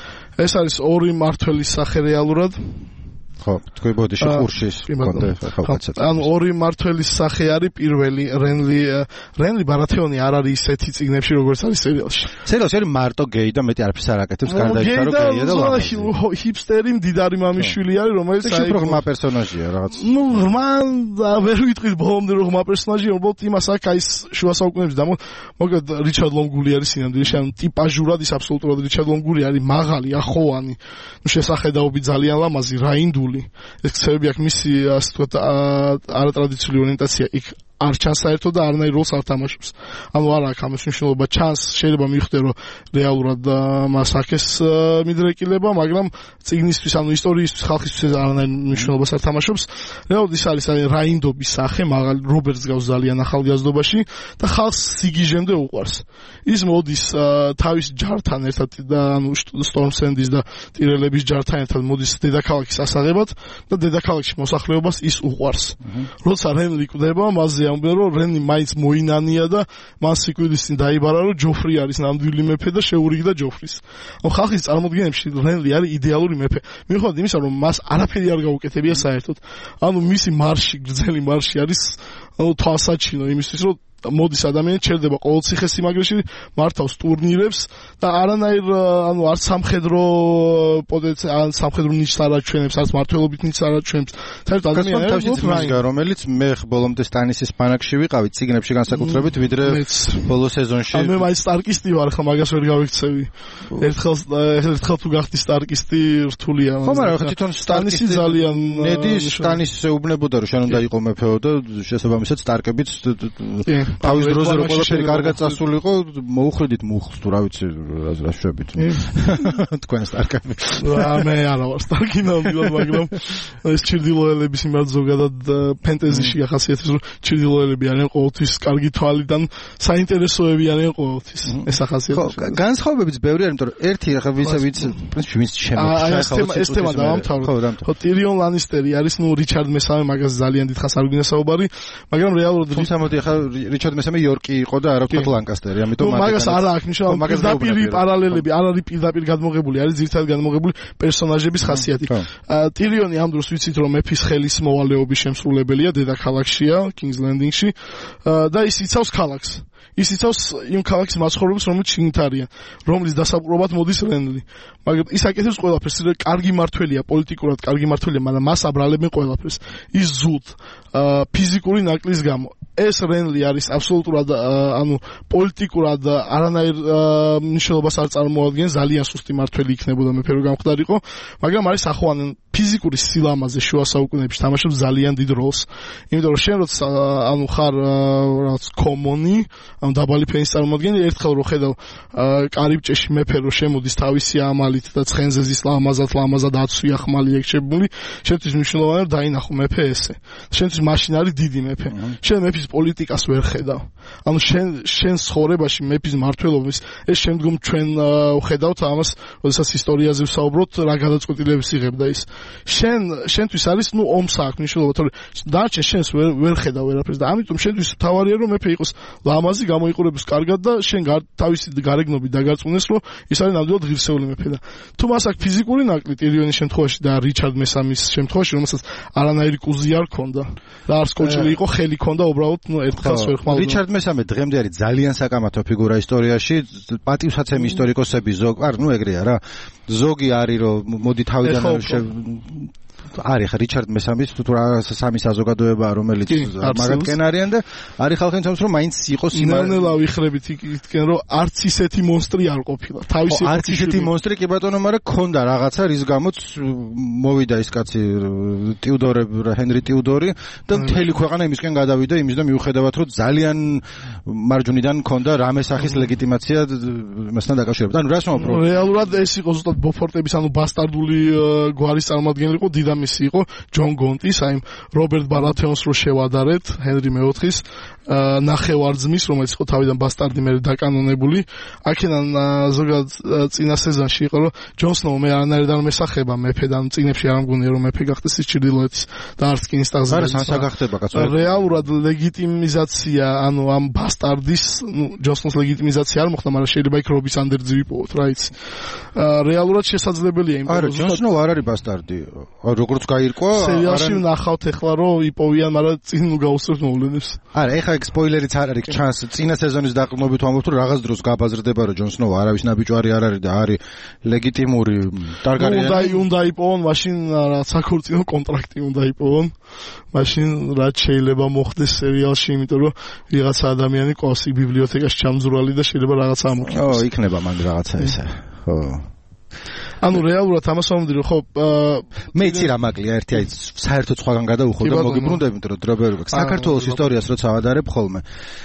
ეს არის ორი მმართველის სახე რეალურად. ხო, თქვი ბოდიში ყურშის კონდე ხალხაცად. ანუ ორი მმართველის სახე არის პირველი რენლი რენლი ბარათეონი არ არის ისეთი წიგნებში როგორც არის სერიალში. სერიალში არის მარტო გეი და მეტი არაფერს არ აკეთებს, გარდაიჭრა რომ გეია და ლამაზი. ჰიპსტერი მდიდარი მამიშვილი არის, რომელიც აი პროგრამა პერსონაჟია რაღაც. ნუ მან ვერ ვიტყვით ბოლომდე რომ ღმა პერსონაჟია, უბრალოდ იმას აქ აი შუა საუკუნეებში და მოკლედ რიჩარდ ლონგული არის სინამდვილეში, ანუ ტიპაჟურად ის აბსოლუტურად რიჩარდ ლონგული არის, მაღალი, ახოვანი, ნუ შესახედაობით ძალიან ლამაზი, რაინდული. ეს ქცევები აქ მისი ასე ვთქვათ არატრადიციული ორიენტაცია იქ არ ჩანს საერთოდ და არანაირ როლს არ თამაშობს. ანუ არ აქვს ამის მნიშვნელობა, ჩანს, შეიძლება მივხვდე რომ რეალურად მას აქეს მიდრეკილება, მაგრამ წიგნისთვის, ანუ ისტორიისთვის, ხალხისთვის არანაირ მნიშვნელობას არ თამაშობს. რეალურად ის არის რაინდობის სახე, მაღალი რობერტს გავს ძალიან ახალგაზრდობაში და ხალხს სიგიჟემდე უყვარს. ის მოდის თავის ჯართან ერთად და ანუ სტორმსენდის და ტირელების ჯართან ერთად მოდის დედაქალაქის ასაღებად და დედაქალაქში მოსახლეობას ის უყვარს. როცა რენლი კვდება, მასზე ამბობენ რომ რენი მაინც მოინანია და მას სიკვდილის წინ დაიბარა რომ ჯოფრი არის ნამდვილი მეფე და შეურიგდა ჯოფრის. ანუ ხალხის წარმოდგენებში რენლი არის იდეალური მეფე. მიუხედავად იმისა რომ მას არაფერი არ გაუკეთებია საერთოდ. ანუ მისი მარში, გრძელი მარში არის ანუ თვალსაჩინო იმისთვის რომ მოდის ადამიანი ჩერდება ყოველ ციხესიმაგრეში, მართავს ტურნირებს და არანაირ ანუ არც სამხედრო პოტენციალ, სამხედრო ნიშს არ აჩვენებს, არც მართლობით ნიშს არ აჩვენებს. საერთოდ ადამიანები, რომელიც მე ბოლომდე სტანისის ბანაკში ვიყავი, ციგნებში განსაკუთრებით, ვიდრე ბოლო სეზონში. მე მაინც სტარკისტი ვარ, ხა მაგას ვერ გავიქცევი. ერთხელ ერთხელ თუ გახდი სტარკისტი, რთულია. ხო, მაგრამ ხა თვითონ სტანისი ძალიან ნედი სტანისს ეუბნებოდა რომ შენ უნდა იყო მეფეო და შესაბამისად სტარკებიც თავის დროზე რომ ყველაფერი კარგად წასულიყო, მოუხდით მუხლს თუ რა ვიცი რა შვებით. თქვენ სტარკები. მე არა ვარ სტარკი ნამდვილად, მაგრამ ეს ჩრდილოელების იმად ზოგადად ფენტეზიში ახასიათებს, რომ ჩრდილოელები არიან ყოველთვის კარგი თვალიდან, საინტერესოები არიან ყოველთვის. ეს ახასიათებს. ხო, განსხვავებებიც ბევრი არის, იმიტომ რომ ერთი ახლა ვინც ვინც პრინციპი ვინც შემოხდა. ეს თემა დავამთავროთ. ხო, ტირიონ ლანისტერი არის, ნუ რიჩარდ მესამე, მაგას ძალიან დიდხანს არ გვინდა საუბარი, მაგრამ რეალურად თუმცა მოდი ახლა რიჩარდ მესამე იორკი იყო და არა ვთქვათ ლანკასტერი, ამიტომ მაგას არ აქვს მნიშვნელობა. პირდაპირ პარალელები არ არის პირდაპირ გადმოღებული, არის ძირითადად გადმოღებული პერსონაჟების ხასიათი. ტირიონი ამ დროს ვიცით რომ მეფის ხელის მოვალეობის შემსრულებელია, დედაქალაქშია, King's Landing-ში და ის იცავს ქალაქს. ის იცავს იმ ქალაქის მაცხოვრებლებს, რომელიც შიგნით არიან, რომლის დასაპყრობად მოდის რენლი. მაგრამ ის აკეთებს ყველაფერს, კარგი მმართველია, პოლიტიკურად კარგი მმართველია, მაგრამ მას აბრალებენ ყველაფერს. ის ზუდ ფიზიკური ნაკლის გამო. ეს რენლი არის აბსოლუტურად ანუ პოლიტიკურად არანაირ მნიშვნელობას არ წარმოადგენს, ძალიან სუსტი მმართველი იქნებოდა მეფე რო გამხდარიყო, მაგრამ არის ახოვანი ფიზიკური სილამაზე შუა საუკუნეებში თამაშობს ძალიან დიდ როლს. იმიტომ რომ შენ როცა ანუ ხარ რაღაც კომონი, ანუ დაბალი ფენის წარმოადგენელი, ერთხელ რო ხედავ კარიბჭეში მეფე რო შემოდის თავისი ამალით და ცხენზე ზის ლამაზად ლამაზად აცვია ხმალი ეკშებული, შენთვის მნიშვნელოვანია რომ დაინახო მეფე ესე. შენთვის მაშინ არის დიდი მეფე. შენ მეფის პოლიტიკას ვერ ხედავ. ანუ შენ შენ ცხოვრებაში მეფის მმართველობის ეს შემდგომ ჩვენ ვხედავთ ამას, როდესაც ისტორიაზე ვსაუბრობთ, რა გადაწყვეტილებებს იღებდა ის. შენ შენთვის არის ნუ ომს აქვს მნიშვნელობა, თორე დარჩენ შენს ვერ ვერ ხედავ ვერაფერს და ამიტომ შენთვის თავარია რომ მეფე იყოს ლამაზი, გამოიყურებს კარგად და შენ თავისი გარეგნობით დაგარწმუნდეს რომ ის არის ნამდვილად ღირსეული მეფე და თუ მას აქვს ფიზიკური ნაკლი ტირიონის შემთხვევაში და რიჩარდ მესამის შემთხვევაში, რომელსაც არანაირი კუზი არ ქონდა და არც კოჭილი იყო, ხელი ქონდა, უბრალოდ ნუ ერთხელს ვერ ხმალდა. რიჩარდ მესამე დღემდე არის ძალიან საკამათო ფიგურა ისტორიაში, პატივსაცემი ისტორიკოსები ზოგ, არ ნუ ეგრეა რა. ზოგი არის რომ მოდი თავიდან არის ხა რიჩარდ მესამის თუ სამი საზოგადოებაა რომელიც მაგათკენ არიან და არის ხალხი თავს რომ მაინც იყოს იმანელა ვიხრებით იქითკენ რომ არც ისეთი მონსტრი არ ყოფილა თავისი არც ისეთი მონსტრი კი ბატონო მაგრამ ქონდა რაღაცა რის გამოც მოვიდა ის კაცი ტიუდორე ჰენრი ტიუდორი და მთელი ქვეყანა იმისკენ გადავიდა იმის და მიუხედავად რომ ძალიან მარჯვნიდან ქონდა რამე სახის ლეგიტიმაცია მასთან დაკავშირებით ანუ რას მომპრო რეალურად ეს იყო ზუსტად ბოფორტების ანუ ბასტარდული გვარის წარმომადგენელი იყო დიდამისი იყო ჯონ გონტის აი რობერტ ბარათეონს რო შევადარეთ ჰენრი მეოთხის ნახევარძმის რომელიც იყო თავიდან ბასტარდი მე დაკანონებული აქედან ზოგადად წინა სეზონში იყო რომ ჯონ სნოუ მე არანაირად არ მესახება მეფედან წინებში არ მგონია რომ მეფე გახდეს ის ჩრდილოეთის და არც კინის ტახტზე არა სანსა გახდება კაცო რეალურად ლეგიტიმიზაცია ანუ ამ ბასტარდის ნუ ჯონ სნოუს ლეგიტიმიზაცია არ მოხდა მაგრამ შეიძლება იქ რობის ანდერძი ვიპოვოთ რა იცი რეალურად შესაძლებელია იმ არა ჯონ სნოუ არ არის ბასტარდი როგორც გაირკვა სერიალში ნახავთ ეხლა რომ იპოვიან მაგრამ წინ გაუსწრებთ მოვლენებს არა ეხლა ეგ სპოილერიც არ არის ჩანს წინა სეზონის დაყრდნობით ვამბობთ რომ რაღაც დროს გაბაზრდება რომ ჯონ სნოუ არავის ნაბიჯვარი არ არის და არის ლეგიტიმური ტარგარიანი უნდა უნდა იპოვონ მაშინ რა საქორწინო კონტრაქტი უნდა იპოვონ მაშინ რაც შეიძლება მოხდეს სერიალში იმიტომ რომ ვიღაცა ადამიანი ყავს ბიბლიოთეკაში ჩამძვრალი და შეიძლება რაღაცა ამოქნას ო იქნება მან რაღაცა ესა ხო ანუ რეალურად ამას ვამბობდი რომ ხო მე იცი რა მაკლია ერთი აი საერთოდ სხვაგან გადავუხო და მოგიბრუნდები იმიტომ რომ დრობერგ საქართველოს ისტორიას როცა ავადარებ ხოლმე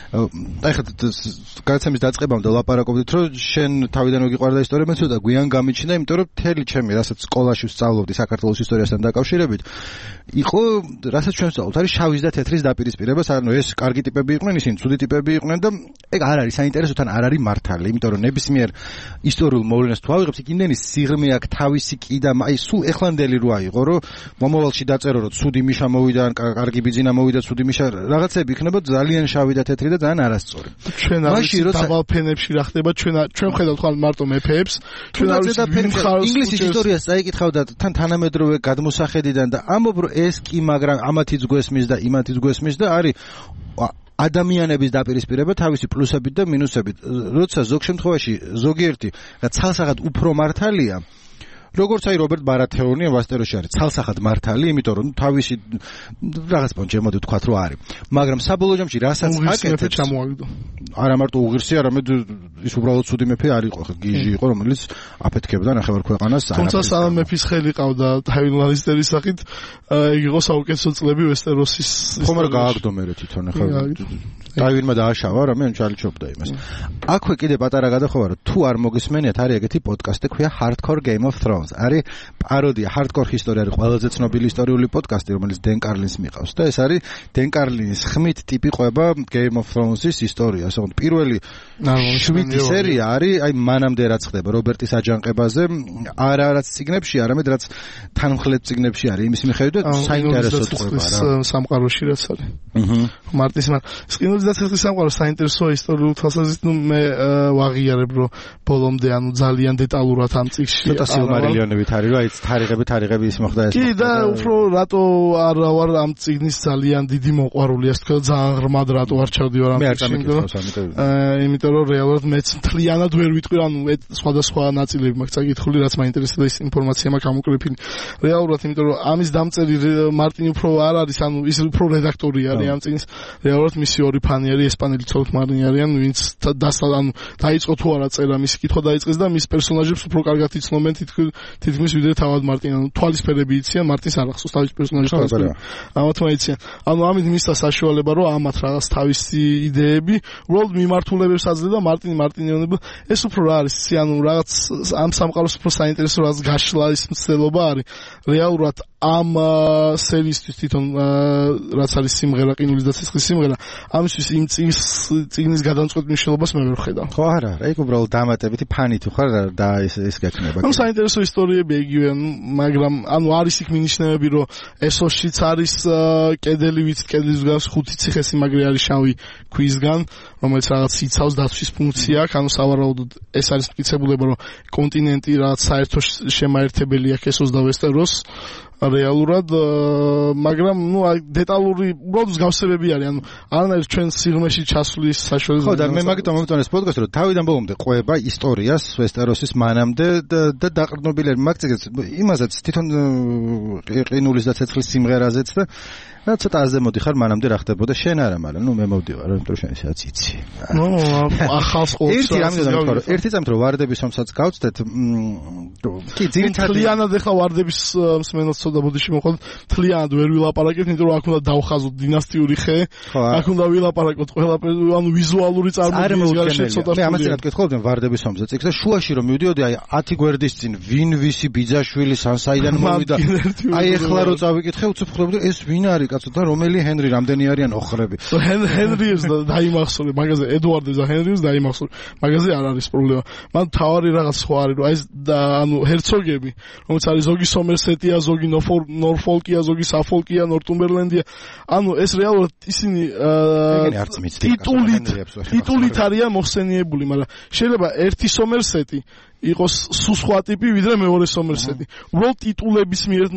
აი ხა გადაცემის დაწყებამდე ლაპარაკობდით რომ შენ თავიდან მოგიყვარდა ისტორია მე ცოტა გვიან გამიჩნდა იმიტომ რომ მთელი ჩემი რასაც სკოლაში ვსწავლობდი საქართველოს ისტორიასთან დაკავშირებით იყო რასაც ჩვენ ვსწავლობთ არის შავის და თეთრის დაპირისპირება ანუ ეს კარგი ტიპები იყვნენ ისინი ცუდი ტიპები იყვნენ და ეგ არ არის საინტერესო თან არ არის მართალი იმიტომ რომ ნებისმიერ ისტორიულ მოვლენას თუ ავიღებთ იქ იმდენი სიღრმე აქ თავისი კიდა აი სულ ეხლანდელი რო აიღო რომ მომავალში დაწერო რომ ცუდი მიშა მოვიდა ან კარგი ბიძინა მოვიდა ცუდი მიშა რაღაცები იქნება ძალიან შავი და თეთრი და ძალიან არასწორი ჩვენ არის დავალფენებში რა ხდება ჩვენ ჩვენ ხედავთ ხალხ მარტო მეფეებს ჩვენ არის ინგლისის ისტორიას წაიკითხავდათ თან თანამედროვე გადმოსახედიდან და ამობ რომ ეს კი მაგრამ ამათიც გვესმის და იმათიც გვესმის და არის ადამიანების დაპირისპირება თავისი პლუსებით და მინუსებით. როცა ზოგ შემთხვევაში ზოგიერთი ცალსახად უფრო მართალია, როგორც აი რობერტ ბარათეონი ვასტეროში არის ცალსახად მართალი, იმიტომ რომ თავისი რაღაც პონჩი მოდი ვთქვათ რომ არის. მაგრამ საბოლოო ჯამში რასაც აკეთებს ჩამოაგდო. არა მარტო უღირსი, არამედ ის უბრალოდ ცუდი მეფე არ იყო, გიჟი იყო, რომელიც აფეთქებდა ნახევარ ქვეყანას. თუმცა სამ მეფის ხელი ყავდა ტაივინ ლანისტერის სახით, იგი იყო საუკეთესო წლები ვესტეროსის. ხომ არ გააგდო მე თვითონ ახლა. ტაივინმა დააშავა, რამე ჩალიჩობდა იმას. აქვე კიდე პატარა გადახოვა რომ თუ არ მოგისმენიათ, არის ეგეთი პოდკასტი ქვია Hardcore Game of Thrones. არის პაროდია Hardcore History არის ყველაზე ცნობილი ისტორიული პოდკასტი რომელიც დენ კარლინს მიყავს და ეს არის დენ კარლინის ხმით ტიპი ყვება Game of Thrones-ის ისტორიას. ანუ პირველი შვიდი სერია არის აი მანამდე რაც ხდება რობერტის აჯანყებაზე არა რაც ციგნებში არამედ რაც თანმხლებ ციგნებში არის იმის მიხედვით და საინტერესო ყვება რა სამყაროში რაც არის. აჰა მარტის მარ სკინოლის დაცეხის სამყარო საინტერესო ისტორიულ თვალსაზრისით ნუ მე ვაღიარებ რომ ბოლომდე ანუ ძალიან დეტალურად ამ წიგნში მილიონებით არის რა ის თარიღები თარიღები ის მოხდა ეს კი და უფრო რატო არ ვარ ამ წიგნის ძალიან დიდი მოყვარული ასე თქო ძალიან ღრმად რატო არ ჩავდივარ ამ წიგნში იმიტომ რომ რეალურად მეც მთლიანად ვერ ვიტყვი ანუ სხვადასხვა ნაწილები მაქვს წაკითხული რაც მაინტერესდა ის ინფორმაცია მაქვს ამოკრეფილი რეალურად იმიტომ რომ ამის დამწერი მარტინი უფრო არ არის ანუ ის უფრო რედაქტორი არის ამ წიგნის რეალურად მისი ორი ფანი არის ესპანელი ცოლ-ქმარი არიან ვინც დასალ ანუ დაიწყო თუ არა წერა მისი კითხვა დაიწყეს და მის პერსონაჟებს უფრო კარგად იცნობენ თითქმის ვიდრე თავად მარტინ ანუ თვალისფერები იციან მარტინს არ ახსოვს თავის პერსონაჟის თვალისფერები ამათ მაიციან ანუ ამით მისცა საშუალება რომ ამათ რაღაც თავისი იდეები უბრალოდ მიმართულებებს აძლევდა და მარტინ მარტინიონები ეს უფრო რა არის ანუ რაღაც ამ სამყაროს უფრო საინტერესო რაღაც გაშლა ის მცდელობა არის რეალურად ამ სერიისთვის თვითონ რაც არის სიმღერა ყინულის და ცეცხლის სიმღერა ამისთვის იმ წიგნის წიგნის გადამწყვეტ მნიშვნელობას მე ვერ ხედავ ხო არა რა იქ უბრალოდ დამატებითი ფანი თუ ხარ და ეს ეს გექნება ანუ საინტერესო ისტორიები იგივე მაგრამ ანუ არის იქ მინიშნებები რომ ესოშიც არის კედელი ვიც კედლის გას ხუთი ციხესიმაგრე არის შავი ქვისგან რომელიც რაღაც იცავს დაცვის ფუნქცია აქვს ანუ სავარაუდოდ ეს არის მტკიცებულება რომ კონტინენტი რაღაც საერთო შემაერთებელი აქვს ესოს და ვესტეროს რეალურად, მაგრამ ნუ დეტალური უბრალოდ მსგავსებები არის, ანუ არანაირ ჩვენ სიღრმეში ჩასვლის საშუალება. ხო და მე მაგით მომწონს ეს პოდკასტი, რომ თავიდან ბოლომდე ყვება ისტორიას ვესტეროსის მანამდე და დაყრდნობილები მაგციგეს იმასაც თვითონ ყინულის და ცეცხლის სიმღერაზეც და და ცოტა აზე მოდიხარ მანამდე რა ხდებოდა შენ არა მაგრამ ნუ მე მოვდივარ რომ იმიტომ შენ ისედაც იცი ნუ ახალს ყოველთვის ერთი რამე დამთვალო ერთი წამით რომ ვარდების ომსაც გავწდეთ კი ძირითადად თლიანად ახლა ვარდების მსმენელს ცოტა ბოდიში მოხდა თლიანად ვერ ვილაპარაკეთ იმიტომ რომ აქ უნდა დავხაზოთ დინასტიური ხე აქ უნდა ვილაპარაკოთ ყველაფერი ანუ ვიზუალური წარმოდგენის გარშემო ცოტა მე ამას რა გქხოვდი ვარდების ომზე წიგს და შუაში რომ მივდიოდი აი ათი გვერდის წინ ვინ ვისი ბიძაშვილი სანსაიდან მოვიდა აი ახლა რო წავიკითხე უცებ ხვდები ეს ვინ არის კაცო და რომელი ჰენრი რამდენი არიან ოხრები ჰენრიებს დაიმახსოვრე მაგაზე ედუარდეს და ჰენრიებს დაიმახსოვრე მაგაზე არ არის პრობლემა მან თავარი რაღაც სხვა არის რომ აი ანუ ჰერცოგები რომელიც არის ზოგი სომერსეტია ზოგი ნორფოლკია ზოგი საფოლკია ნორტუმბერლენდია ანუ ეს რეალურად ისინი ტიტულით ტიტულით არიან მოხსენიებული მაგრამ შეიძლება ერთი სომერსეტი იყოს სულ სხვა ტიპი ვიდრე მეორე სომერსეტი. უბრალოდ ტიტულების მიერ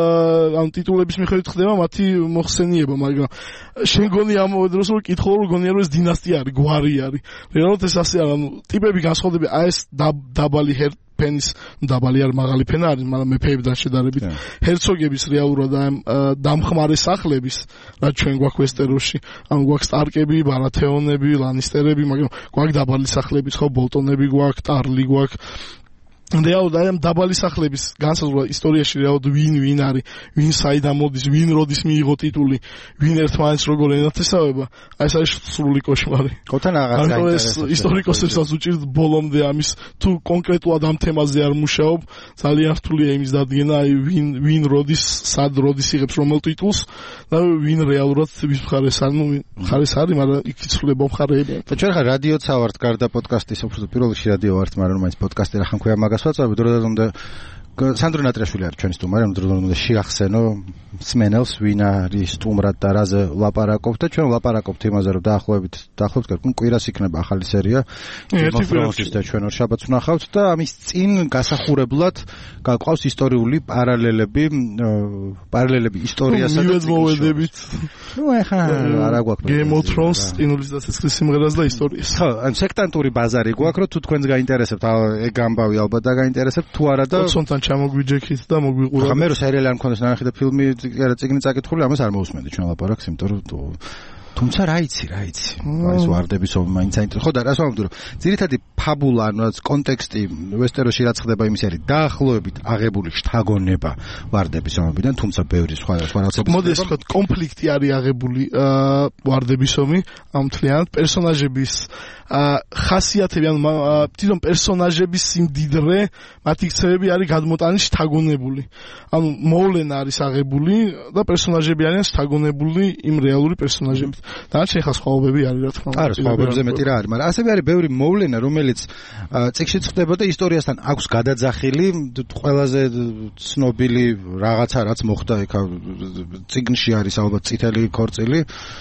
ანუ ტიტულების მიხედვით ხდება მათი მოხსენიება, მაგრამ შენ გონი ამ დროს რომ კითხო რომ გონია რომ ეს დინასტია არის, გვარი არის. რეალურად ეს ასე არა, ანუ ტიპები განსხვავდება, აი ეს დაბალი ჰერ ფენის დაბალი არ მაღალი ფენა არის, მაგრამ მეფეებთან შედარებით ჰერცოგების რეალურად დამხმარე სახლების, რაც ჩვენ გვაქვს ვესტეროსში, ანუ გვაქვს სტარკები, ბარათეონები, ლანისტერები, მაგრამ გვაქვს დაბალი სახლები, ხო, ბოლტონები გვაქვს, ტარლი გვაქვს. რეალურად აი ამ დაბალი სახლების განსაზღვრა ისტორიაში რეალურად ვინ ვინ არის, ვინ საიდან მოდის, ვინ როდის მიიღო ტიტული, ვინ ერთმანეთს როგორ ენათესავება, აი ეს არის სრული კოშმარი. ყოველთან რაღაც გაინტერესებს. ისტორიკოსებსაც უჭირთ ბოლომდე ამის თუ კონკრეტულად ამ თემაზე არ მუშაობ, ძალიან რთულია იმის დადგენა, აი ვინ ვინ როდის, სად როდის იღებს რომელ ტიტულს და ვინ რეალურად ვის მხარეს არის, ნუ მხარეს არის, მაგრამ იქ იცვლება მხარეები. და ჩვენ ხარ რადიოც ავართ, გარდა პოდკასტის, უბრალოდ პირველ რიგში რადიო ვართ, მაგრამ მაინც პოდკასტი რა ხან ქვია მაგას ვაწავი დროდადო უნდა სანდრო ნატრიაშვილი არის ჩვენი სტუმარი, დროდადო უნდა შეახსენო სმენელს ვინ არის სტუმრად და რაზე ლაპარაკობთ და ჩვენ ლაპარაკობთ იმაზე რომ დაახლოებით დაახლოებით კეთილ კვირას იქნება ახალი სერია ერთმანეთის და ჩვენ ორ შაბათს ვნახავთ და ამის წინ გასახურებლად გაყავს ისტორიული პარალელები პარალელები ისტორიასა და მოვედებით ნუ ახლა არა გვაქვს Game of Thrones წინულის და ცეცხლის სიმღერას და ისტორიას ხო ან სექტანტური ბაზარი გვაქვს რომ თუ თქვენს გაინტერესებთ ეგ ამბავი ალბათ და გაინტერესებთ თუ არა და ოცონთან ჩამოგვიჯექით და მოგვიყუროთ ხა მე რო სერიალი არ მქონდეს ნახე და ფილმი რა წიგნი წაკითხული ამას არ მოусმენდი ჩვენ ლაპარაკს იმიტომ რომ თუმცა რა იცი რა იცი ეს ვარდების ომი მაინც აინტერესებს ხო და რას ვამბობ რომ ძირითადი ფაბულა ანუ კონტექსტი ვესტეროსში რაც ხდება იმის არის დაახლოებით აღებული შთაგონება ვარდების ომიდან თუმცა ბევრი სხვა სხვა რაღაცები მოდი ეს ვთქვათ კონფლიქტი არის აღებული ვარდების ომი ამ თლიანად პერსონაჟების ხასიათები ანუ თვითონ პერსონაჟების სიმდიდრე მათი ქცევები არის გადმოტანილი შთაგონებული ანუ მოვლენა არის აღებული და პერსონაჟები არიან შთაგონებული იმ რეალური პერსონაჟებით დანარჩენი ხა სხვაობები არის რა თქმა უნდა არა სხვაობებზე მეტი რა არის მაგრამ ასევე არის ბევრი მოვლენა რომელიც წიგნში ხდება და ისტორიასთან აქვს გადაძახილი ყველაზე ცნობილი რაღაცა რაც მოხდა იქ წიგნში არის ალბათ წითელი ქორწილი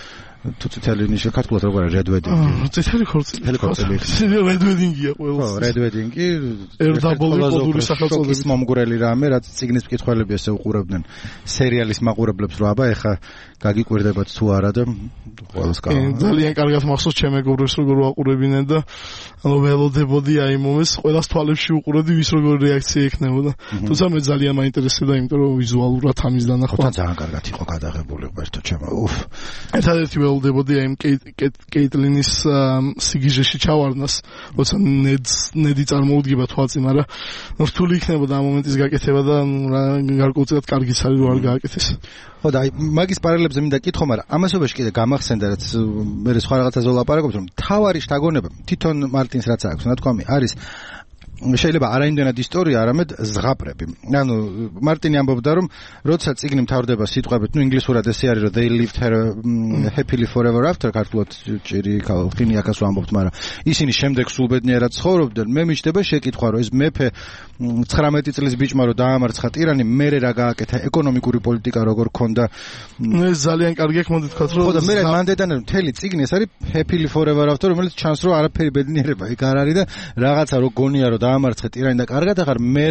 თუ წითელი ნიშა ქართულად როგორ არის რედ ვედინგი წითელი ქორწილი წითელი ქორწილი რედ ვედინგია ყველას ხო რედ ვედინგი ერდაბოლი პოდური სახელწოდების მომგვრელი რამე რაც წიგნის მკითხველები ესე უყურებდნენ სერიალის მაყურებლებს რომ აბა ეხა გაგიკვირდებათ თუ არა და ყველას კარგად ძალიან კარგად მახსოვს ჩემ მეგობრებს როგორ ვაყურებინენ და ანუ ველოდებოდი აი მომეს ყველას თვალებში უყურებდი ვის როგორ რეაქცია ექნებოდა თუმცა მე ძალიან მაინტერესებდა იმიტომ რომ ვიზუალურად ამის დანახვა ძალიან კარგად იყო გადაღებული ღერთო ჩემო უფ ერთადერთი ველოდებოდი აი კეიტლინის სიგიჟეში ჩავარდნას როცა ნედს ნედი წარმოუდგება თვალწინ მაგრამ რთული იქნებოდა ამ მომენტის გაკეთება და გარკვეულწილად კარგიც არის რომ არ გააკეთეს ხო და აი მაგის პარალელებზე მინდა კითხო მაგრამ ამასობაში კიდე გამახსენდა რაც მე სხვა რაღაცაზე ვლაპარაკობთ რომ თავარი შთაგონება თვითონ მარტინს რაც აქვს ნათქვამი არის შეიძლება არაიმდენად ისტორია, არამედ ზღაპრები. ანუ მარტინი ამბობდა რომ როცა წიგნი მთავრდება სიტყვებით, ნუ ინგლისურად ესე არის რომ they lived happily forever after ქართულად ჭირი ხინი აქაც ვამბობთ, მაგრამ ისინი შემდეგ სულ ბედნიერად ცხოვრობდნენ. მე მიჩნდება შეკითხვა რომ ეს მეფე ცხრამეტი წლის ბიჭმა რომ დაამარცხა ტირანი, მერე რა გააკეთა ეკონომიკური პოლიტიკა როგორ ქონდა. ეს ძალიან კარგი აქ მოდი თქვათ რომ ხო და მე მანდედან მთელი წიგნი ეს არის happily forever after რომელიც ჩანს რომ არაფერი ბედნიერება იქ არ არის და რაღაცა რო გონია რომ დაამარცხე ტირანი და კარგად ახარ მე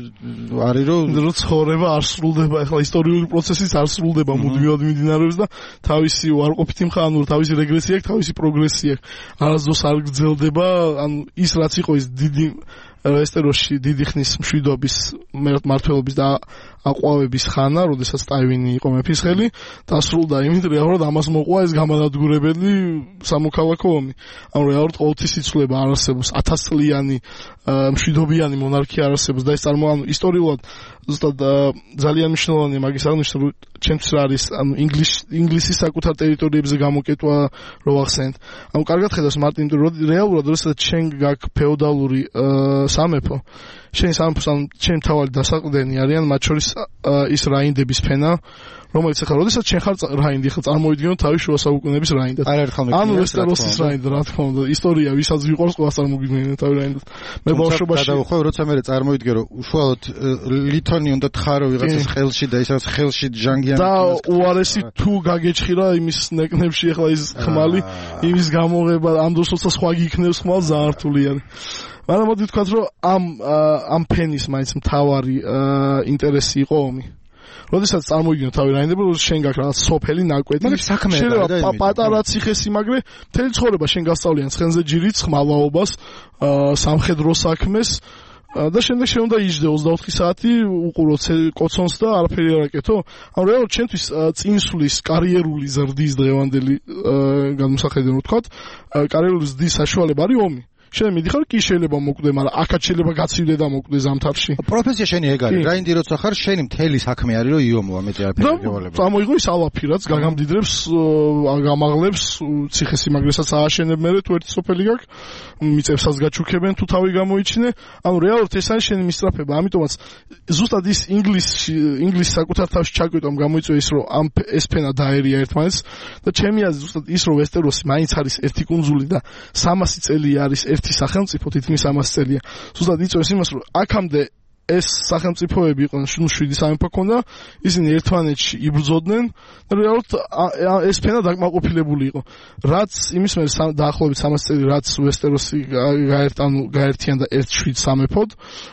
არის რომ რო ცხოვრება არ სრულდება ახლა ისტორიული პროცესიც არ სრულდება მუდმივად მიმდინარეობს და თავისი უარყოფითი მხარე ანუ თავისი რეგრესია აქვს თავისი პროგრესია არასდროს არ გრძელდება ანუ ის რაც იყო ის დიდი ვესტეროსში დიდი ხნის მშვიდობის მმართველობის და აყვავების ხანა, როდესაც ტაივინი იყო მეფის ხელი, დასრულდა იმით, რეალურად ამას მოყვა ეს გამანადგურებელი სამოქალაქო ომი. ანუ რეალურად ყოველთვის იცვლება არ არსებობს ათასწლიანი მშვიდობიანი მონარქია არ არსებობს და ეს წარმოაჩენს ისტორიულად ზუსტად ძალიან მნიშვნელოვანია მაგის აღნიშნა, რომ ჩემთვის არის ანუ ინგლისის საკუთარ ტერიტორიებზე გამოკეტვა რო ვახსენეთ. ანუ კარგად ხედავს მარტინ, რომ რეალურად როდესაც შენ გაქვს ფეოდალური სამეფო შენ სამეფოს ან ჩემ თავალი დასაყრდენი არიან მათ შორის ის რაინდების ფენა რომელიც ახლა როდესაც შენ ხარ რაინდი ხა წარმოვიდგინო თავის შუა საუკუნეების რაინდად ანუ ვესტეროსის რაინდა რა თქმა უნდა ისტორია ვისაც ვიყავს ყველას წარმოგიდგენია თავი რაინდად მე ბავშვობაში გადავხვევ როცა მე წარმოვიდგე რომ უშუალოდ ლითონი უნდა თხარო ვიღაცას ხელში და ისაც ხელში ჟანგიანი და უარესი თუ გაგეჭხირა იმის ნეკნებში ახლა ის ხმალი იმის გამოღება ამ დროს როცა სხვა გიქნევს ხმალ ძალიან რთული არის მაგრამ მოდი ვთქვათ რომ ამ ამ ფენის მაინც მთავარი ინტერესი იყო ომი. როდესაც წარმოვიდგინო თავი რაინდება, რომ შენ გაქვს რაღაც სოფელი ნაკვეთი, შეიძლება პატარა ციხესიმაგრე, მთელი ცხოვრება შენ გასწავლიან ცხენზე ჯირიც, ხმალაობას, სამხედრო საქმეს და შემდეგ შენ უნდა იჯდე ოცდაოთხი საათი უყურო კოცონს და არაფერი არ აკეთო. ანუ რეალურად ჩემთვის წინსვლის კარიერული ზრდის დღევანდელი განმსახედი რომ ვთქვათ, კარიერული ზრდის საშუალება არის ომი. შენ მიდიხარ კი შეიძლება მოკვდე, მაგრამ აქაც შეიძლება გაცივდე და მოკვდე ზამთარში. პროფესია შენი ეგ არის. რაინდი როცა ხარ, შენი მთელი საქმე არის რომ იომოვა მეტი არაფერი გევალება. წამოიღო ის ალაფი, რაც გაგამდიდრებს, გამაღლებს, ციხესიმაგრესაც ააშენებ მერე თუ ერთი სოფელი გაქვს, მიწებსაც გაჩუქებენ თუ თავი გამოიჩინე. ანუ რეალურად ეს არის შენი მისწრაფება. ამიტომაც ზუსტად ის ინგლისში, ინგლისის საკუთარ თავში ჩაკვიტვამ გამოიწვია ის, რომ ამ ეს ფენა დაერია ერთმანეთს და ჩემი აზრით ზუსტად ის, რომ ვესტეროსი მაინც არის ერთი კუნძული და სამასი წელი არის ერთი სახელმწიფო თითქმის ამას წელია. ზუსტად იწვევს იმას, რომ აქამდე ეს სახელმწიფოები იყვნენ, ნუ შვიდი სამეფო ქონდა, ისინი ერთმანეთში იბრძოდნენ და რეალურად ეს ფენა დაკმაყოფილებული იყო. რაც იმის მერე დაახლოებით სამასი წელი, რაც ვესტეროსი გაერთანო, გაერთიან და ერთ შვიდ სამეფოდ,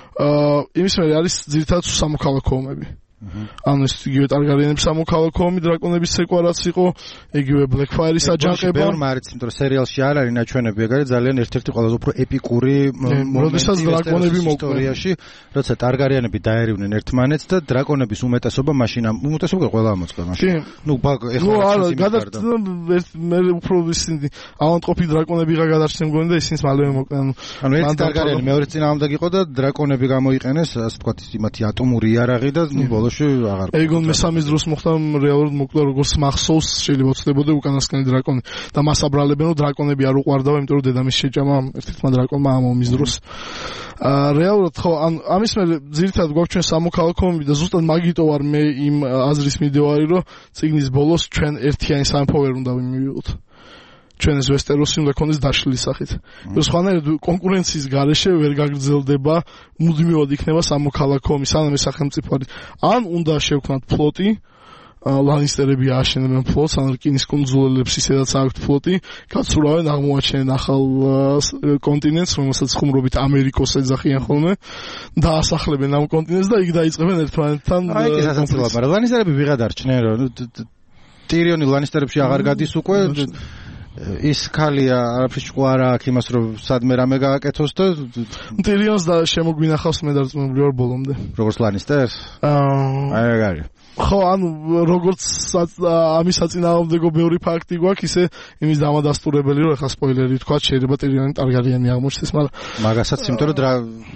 იმის მერე არის ძირითადად სამოქალაქო ომები. ანუ ეს იგივე ტარგარიენების სამოქალაქო ომი, დრაკონების ცეკვა რაც იყო, იგივე ბლეკფაირის აჯანყება. ბევრ მარიც, იმიტომ რომ სერიალში არ არის ნაჩვენები, ეგ არის ძალიან ერთ-ერთი ყველაზე უფრო ეპიკური როდესაც დრაკონები ისტორიაში, როცა ტარგარიენები დაერივნენ ერთმანეთს და დრაკონების უმეტესობა მაშინ უმეტესობა ყველა ამოწყდა მაშინ. ნუ ეხლა რა გადაწყდა მე უფრო ისინი ავანტყოფი დრაკონები რა გადარჩნენ მგონი და ისინი მალევე მოკვდნენ. ანუ ერთი ტარგარიენი მეორე წინააღმდეგ იყო და დრაკონები გამოიყენეს, ასე ვთქვათ, იმათი ატომური იარაღი და ნუ ეგონ მესამის დროს მოხდა რეალურად მოკვდა როგორც მახსოვს შეიძლება ვწდებოდა უკანასკნელი დრაკონი და მას აბრალებენ რომ დრაკონები არ უყვარდაო იმიტომ რომ დედამისი შეჭამა ერთ-ერთმა დრაკონმა ამ ომის დროს რეალურად ხო ამის მერე ძირითადად გვაქვს ჩვენ სამოქალაქო ომი და ზუსტად მაგიტო ვარ მე იმ აზრის მიდევარი რომ წიგნის ბოლოს ჩვენ ერთიანი სამეფო ვერ უნდა მივიღოთ ჩვენ ეს ვესტეროსი უნდა ქონდეს დაშლის სახით. სხვანაირად კონკურენციის გარეშე ვერ გაგრძელდება, მუდმივად იქნება სამოქალაქო ომი, სანამ ეს სახელმწიფო არის. ან უნდა შევქმნათ ფლოტი, ლანისტერები ააშენებენ ფლოტს, ან რკინის კუნძულებს ისედაც აქვთ ფლოტი, გაცურავენ, აღმოაჩენენ ახალ კონტინენტს, რომელსაც ხუმრობით ამერიკოს ეძახიან ხოლმე, დაასახლებენ ამ კონტინენტს და იქ დაიწყებენ ერთმანეთთან კონფლიქტს. მაგრამ ლანისტერები ვიღად არჩნენ, რომ ტირიონი ლანისტერებში აღარ გადის უკვე ის ქალია არაფრის ჭკუა არ აქვს იმას რომ სადმე რამე გააკეთოს და ტირიონს და შემოგვინახავს მე დარწმუნებული ვარ ბოლომდე როგორც ლანისტერს აა აი გარი ხო ანუ როგორც ამის საწინააღმდეგო ბევრი ფაქტი გვაქვს ისე იმის დამადასტურებელი რომ ეხლა სპოილერი თქვა შეიძლება ტირიონი ტარგარიანი აღმოჩნდეს მაგრამ მაგასაც იმიტომ რომ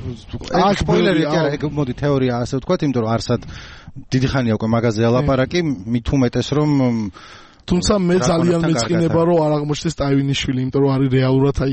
აქ სპოილერი კი არა ეგ მოდი თეორია ასე ვთქვა იმიტომ რომ არსად დიდი ხანია უკვე მაგაზე ელაპარაკი მით უმეტეს რომ თუმცა მე ძალიან მეწყინება რომ არ აღმოჩნდეს ტაივინიშვილი, იმიტომ რომ არის რეალურად აი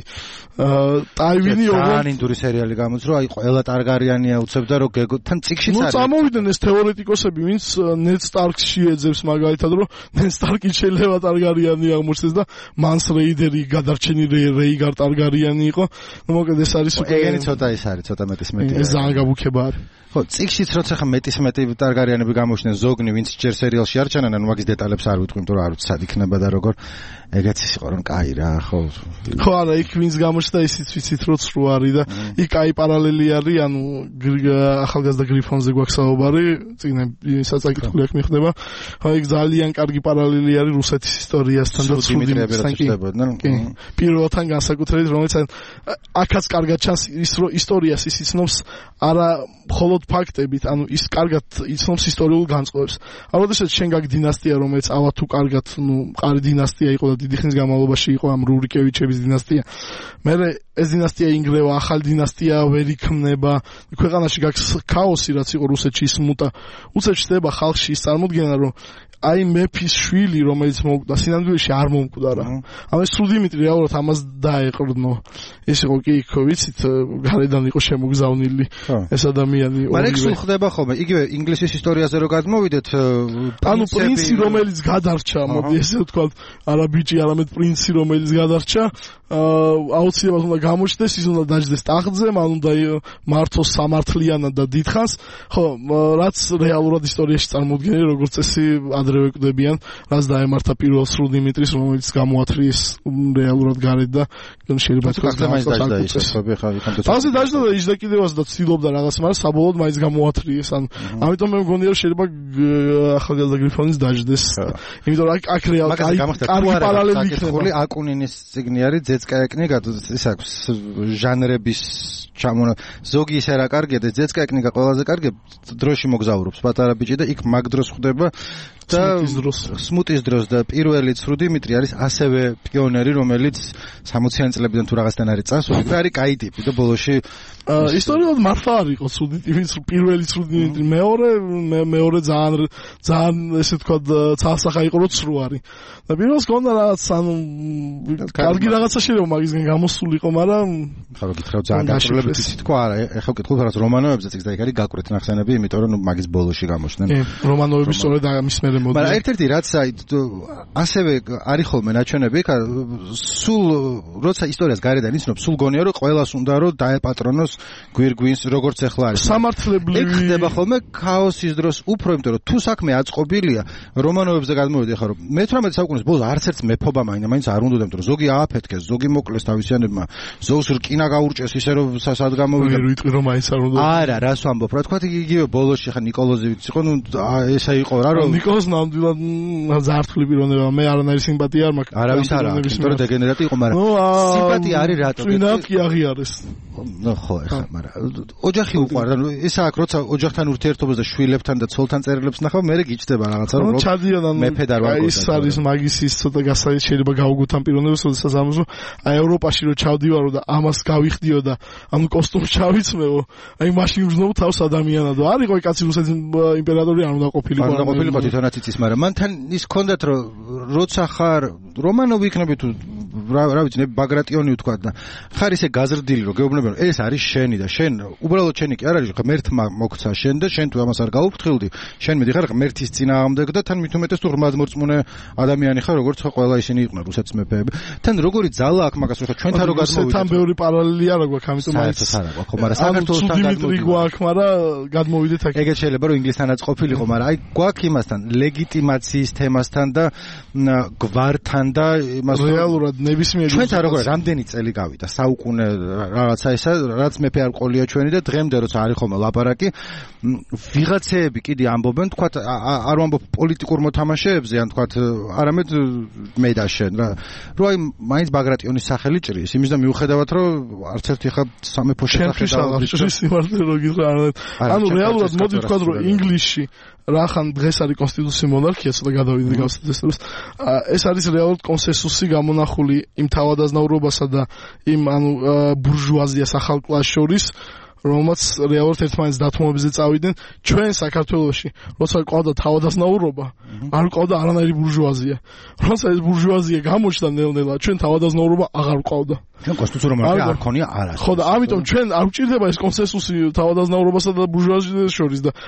ტაივინი როგორ ძალიან ინდური სერიალი გამოც რომ აი ყველა ტარგარიანია უცებდა რომ გეგოთან წიგშიც არის. ნუ წამოვიდნენ ეს თეორეტიკოსები, ვინც ნედ სტარკსში ეძებს მაგალითად რომ ნედ სტარკი შეიძლება ტარგარიანი აღმოჩნდეს და მანს რეიდერი გადარჩენილი რეიგარ ტარგარიანი იყო. ნუ მოკლედ ეს არის უკვე ეგენი ცოტა ის არის, ცოტა მეტის მეტი. ეს ძალიან გაბუქება არის. ხო, წიგშიც როცა ხა მეტის მეტი ტარგარიანები გამოჩნდნენ ზოგნი, ვინც ჯერ სერიალში არ ჩანან, ანუ მაგის დეტალებს არ ვიტყვი, იმიტომ რომ არ ვიცი სად იქნება და როგორ ეგეც ის იყო რომ კაი რა, ხო. ხო, არა, იქ ვინც გამოჩნდა და ისიც ვიცით რომ ცრუ არის და იქ აი პარალელი არის, ანუ ახალგაზრდა გრიფონზე გვაქვს საუბარი, წინ საწაკითხული აქ მიხდება. ხო, იქ ძალიან კარგი პარალელი არის რუსეთის ისტორიასთან და ცრუდინებასთან. პირველთან განსაკუთრებით, რომელიც აქაც კარგად ჩანს ის რომ ისტორიას ის იცნობს არა მხოლოდ ფაქტებით, ანუ ის კარგად იცნობს ისტორიულ განწყობებს. როდესაც შენ გაქვს დინასტია, რომელიც ავა თუ კარგად, ნუ მყარი დინასტია იყო და დიდი ხნის განმავლობაში იყო ამ რურიკევიჩების დინასტია. მერე ეს დინასტია ინგრევა, ახალ დინასტია ვერ იქმნება. ქვეყანაში გაქვს ქაოსი, რაც იყო რუსეთში ის მუტა. უცებ ჩდება ხალხში ის წარმოდგენა, რომ აი მეფის შვილი, რომელიც მოკვდა სინამდვილეში არ მომკვდარა. ამ ეს სულ დიმიტრი რეალურად ამას დაეყრდნო. ეს იყო კი იქ ვიცით, გარედან იყო შემოგზავნილი ეს ადამიანი. მაგრამ ეს სულ ხდება ხოლმე. იგივე ინგლისის ისტორიაზე რო გადმოვიდეთ, ანუ პრინცი რომელიც გადარჩა, მოდი ესე ვთქვათ, არა ბიჭი, არამედ პრინცი რომელიც გადარჩა, აუცილებლად უნდა გამოჩნდეს, ის უნდა დაჯდეს ტახტზე, მან უნდა მართოს სამართლიანად და დიდხანს. ხო, რაც რეალურად ისტორიაში წარმოუდგენელი, როგორც წესი ადრევე კვდებიან, რაც დაემართა პირველ სრულ დიმიტრის, რომელიც გამოათრიეს რეალურად გარეთ და შეიძლება თქვა ასე დაჯდა და იჯდა კიდევაც და ცდილობდა რაღაც, მაგრამ საბოლოოდ მაინც გამოათრიეს. ანუ ამიტომ მე მგონია რომ შეიძლება ახალგაზრდა გრიფონის დაჯდეს. იმიტომ რომ აქ რეალურად კარგი პარალელი იქნება. აკუნინის წიგნი არის ძეცკაეკნი, ის აქვს ჟანრების ჩამონა. ზოგი ის არა კარგია და ძეცკაეკნიკა ყველაზე კარგია, დროში მოგზაურობს პატარა ბიჭი და იქ მაგ დროს ხდება და სმუტის დროს და პირველი ცრუ დიმიტრი არის ასევე პიონერი, რომელიც სამოციანი წლებიდან თუ რაღაცთან არის წასული და არის კაი ტიპი და ბოლოში ისტორიულად მართლა არ იყო ცრუ დიმიტრი, პირველი ცრუ დიმიტრი, მეორე მეორე ძალიან ძალიან ესე ვთქვათ ცალსახა იყო რომ ცრუ არის. და პირველს გონდა რაღაც, ანუ კარგი რაღაცა შეიძლება მაგისგან გამოსულიყო, მაგრამ ხარო გითხრა ძალიან გაშლებით იცით თქვა არა, ეხლა ვკითხულობ რაღაც რომანოვებზე წიგს და იქ არის გაკვეთ ნახსენები, იმიტომ რომ მაგის ბოლოში გამოჩნდნენ. კი, რომანოვები სწორედ ამის მერე მოდიან. მაგრამ ერთ-ერთი რაც აი ასევე არის ხოლმე ნაჩვენები, იქ სულ როცა ისტორიას გარედან იცნობ, სულ გონია რომ ყველას უნდა რომ დაეპატრონოს გვირგვინს, როგორც ახლა არის. სამართლებრივი ხდება ხოლმე ქაოსის დროს უფრო, იმიტომ რომ თუ საქმე აწყობილია, რომანოვებზე გადმოვიდი ახლა რომ მეთვრამეტე საუკუნის ბოლოს არც ერთ მეფობა მაინც არ უნდა, იმიტომ რომ ზოგი ააფეთქეს, ზოგი მოკლეს თავისიანებმა, ზოგს რკინა გაურჭეს ისე რომ სად გამოვიდა. ვერ ვიტყვი რომ მაინც არ უნდა. არა, რას ვამბობ, რა თქვა იგივე ბოლოში ხა ნიკოლოზევიც იყო, ნუ ესა იყო რა რომ ნიკოლოზ ნამდვილად ზართული პიროვნება, მე არანაირი სიმპათია არ მაქვს. არავის არ აქვს, იმიტომ რომ დეგენერატი იყო, მაგრამ სიმპათია არის რატო? წინათ კი აღიარეს. ნუ ხო, ხა, მაგრამ ოჯახი უყვარდა, ნუ ეს აქ როცა ოჯახთან ურთიერთობას და შვილებთან და ცოლთან წერილებს ნახავ, მე გიჩდება რაღაცა რომ ჩადიან, ანუ მეფედ არ ვარ. ის არის მაგის ის ცოტა გასაი შეიძლება გავუგოთ ამ პიროვნებას, როდესაც ამბობ, აი ევროპაში რო ჩავდივარო და ამას გავიხდიო და ანუ კოსტუმს ჩავიცმევო, აი მაშინ ვზნობ თავს ადამიანად. არ იყო კაცი რუსეთის იმპერატორი, არ უნდა ყოფილიყო. არ უნდა ყოფილიყო თვითონაც იცის, მაგრამ მან თან ის კონდათ რომ როცა ხარ რომანოვი იქნები თუ რა ვიცი, ბაგრატიონი ვთქვა და ხარ ისე გაზრდილი რომ გეუბნები რომ ეს არის შენი და შენ უბრალოდ შენი კი არ არის, ღმერთმა მოგცა შენ და შენ თუ ამას არ გაუფრთხილდი, შენ მიდი ხარ ღმერთის წინააღმდეგ და თან მით უმეტეს თუ ღმერთმორწმუნე ადამიანი ხარ, როგორც ყველა ისინი იყვნენ რუსეთის მეფეები. თან როგორი ძალა აქვს მაგას რომ ჩვენთან რო გადმოვიდეთ. თან ბევრი პარალელი არა გვაქვს, ამიტომ მაინც არა გვაქვს, მაგრამ საქართველოსთან დიმიტრი გვაქვს, მაგრამ გადმოვიდეთ აქ. ეგეც შეიძლება რომ ინგლისთანაც ყოფილიყო, მაგრამ აი გვაქვს იმასთან ლეგიტიმაციის თემასთან და გვართან და იმას რეალურად ნებისმიერ ჩვენთან როგორ რამდენი წელი გავიდა საუკუნე რაღაცა ისა, რაც მეფე არ ყოლია ჩვენი და დღემდე როცა არის ხოლმე ლაპარაკი, ვიღაცეები კიდე ამბობენ, თქვათ არ ვამბობ პოლიტიკურ მოთამაშეებზე, ან თქვათ არამედ მე და შენ რა. რო აი მაინც ბაგრატიონის სახელი ჭრის, იმის და მიუხედავად რომ არც ერთი ხა სამეფო შეხედავთ სიმართლე რო გითხრა, ანუ რეალურად მოდი ვთქვათ რომ ინგლისში რახან დღეს არის კონსტიტუციური მონარქია, ცოტა გადავიდე გავსწრებს. ეს არის რეალურად კონსენსუსი გამონახული იმ თავადაზნაურობასა და იმ ანუ ბურჟუაზიას ახალ კლასს შორის, რომელმაც რეალურად ერთმანეთს დათმობებზე წავიდნენ. ჩვენ საქართველოში როცა ყავდა თავადაზნაურობა, არ ყავდა არანაირი ბურჟუაზია. როცა ეს ბურჟუაზია გამოჩნდა ნელ-ნელა, ჩვენ თავადაზნაურობა აღარ ყავდა. ჩვენ კონსტიტუციური მონარქია არ ქონია არა. ხო და ამიტომ ჩვენ არ გვჭირდება ეს კონსენსუსი თავადაზნაურობასა და ბურჟუაზიას შორის და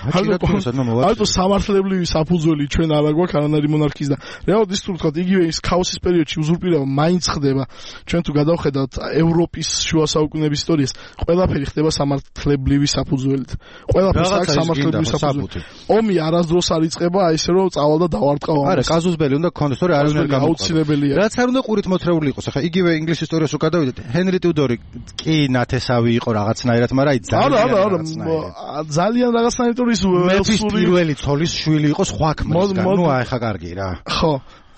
ამიტომ სამართლებრივი საფუძველი ჩვენ არ აგვაქვს არანაირი მონარქიის და რეალურად ის თუ ვთქვათ იგივე ის ქაოსის პერიოდში უზურპირება მაინც ხდება. ჩვენ თუ გადავხედავთ ევროპის შუა საუკუნეების ისტორიას, ყველაფერი ხდება სამართ სამართლებრივი საფუძველით. ყველაფერს აქვს სამართლებრივი საფუძველი. ომი არასდროს არ იწყება აი ესე რომ წავალ და დავარტყავ. არა, კაზუსბელი უნდა გქონდეს, თორე არ უნდა აუცილებელია. რაც არ უნდა ყურით მოთრეული იყოს. ახლა იგივე ინგლისის ისტორიას რო გადავიდეთ, ჰენრი ტიუდორი კი ნათესავი იყო რაღაცნაირად, მაგრამ აი ძალიან არა, არა, არა, ძალიან რაღაცნაირად ის ველსური პირველი ცოლის შვილი იყო სხვა ქმრისგან. ნუ აი ხა კარგი რა. ხო.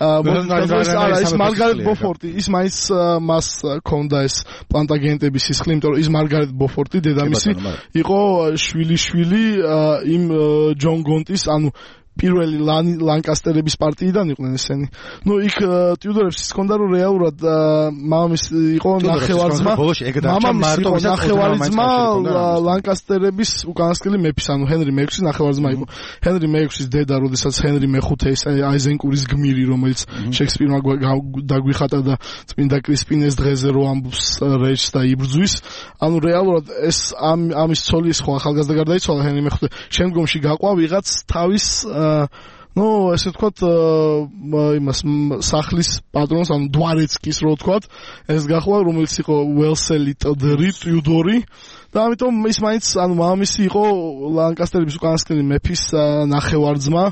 აა ის მარგარეტ ბოფორტი ის მაინც მას ქონდა ეს პლანტაგენტების სისხლი, იმიტომ რომ ის მარგარეტ ბოფორტი დედამისი იყო შვილი შვილი იმ ჯონ გონტის, ანუ პირველი ლანკასტერების პარტიიდან იყვნენ ესენი. ნუ იქ ტიუდორებს ის ჰქონდა რომ რეალურად მამამისი იყო ნახევარძმა. მამამისი იყო ნახევარძმა ლანკასტერების უკანასკნელი მეფის, ანუ ჰენრი მეექვსის ნახევარძმა იყო. ჰენრი მეექვსის დედა, როდესაც ჰენრი მეხუთე ეს აიზენკურის გმირი, რომელიც შექსპირმა დაგვიხატა და წმინდა კრისპინეს დღეზე რო ამბობს რეჩს და იბრძვის. ანუ რეალურად ეს ამის ცოლი ხო ახალგაზრდა გარდაიცვალა ჰენრი მეხუთე. შემდგომში გაყვა ვიღაც თავის ну, ესე ვთქვათ, იმას სახლის პატრონს, ანუ დვარეცკის რო ვთქვათ, ეს გახვა, რომელიც იყო ველსელი ტიუდორი და ამიტომ ის მაინც, ანუ მამამისი იყო ლანკასტერების უკანასკნელი მეფის ნახევარძმა,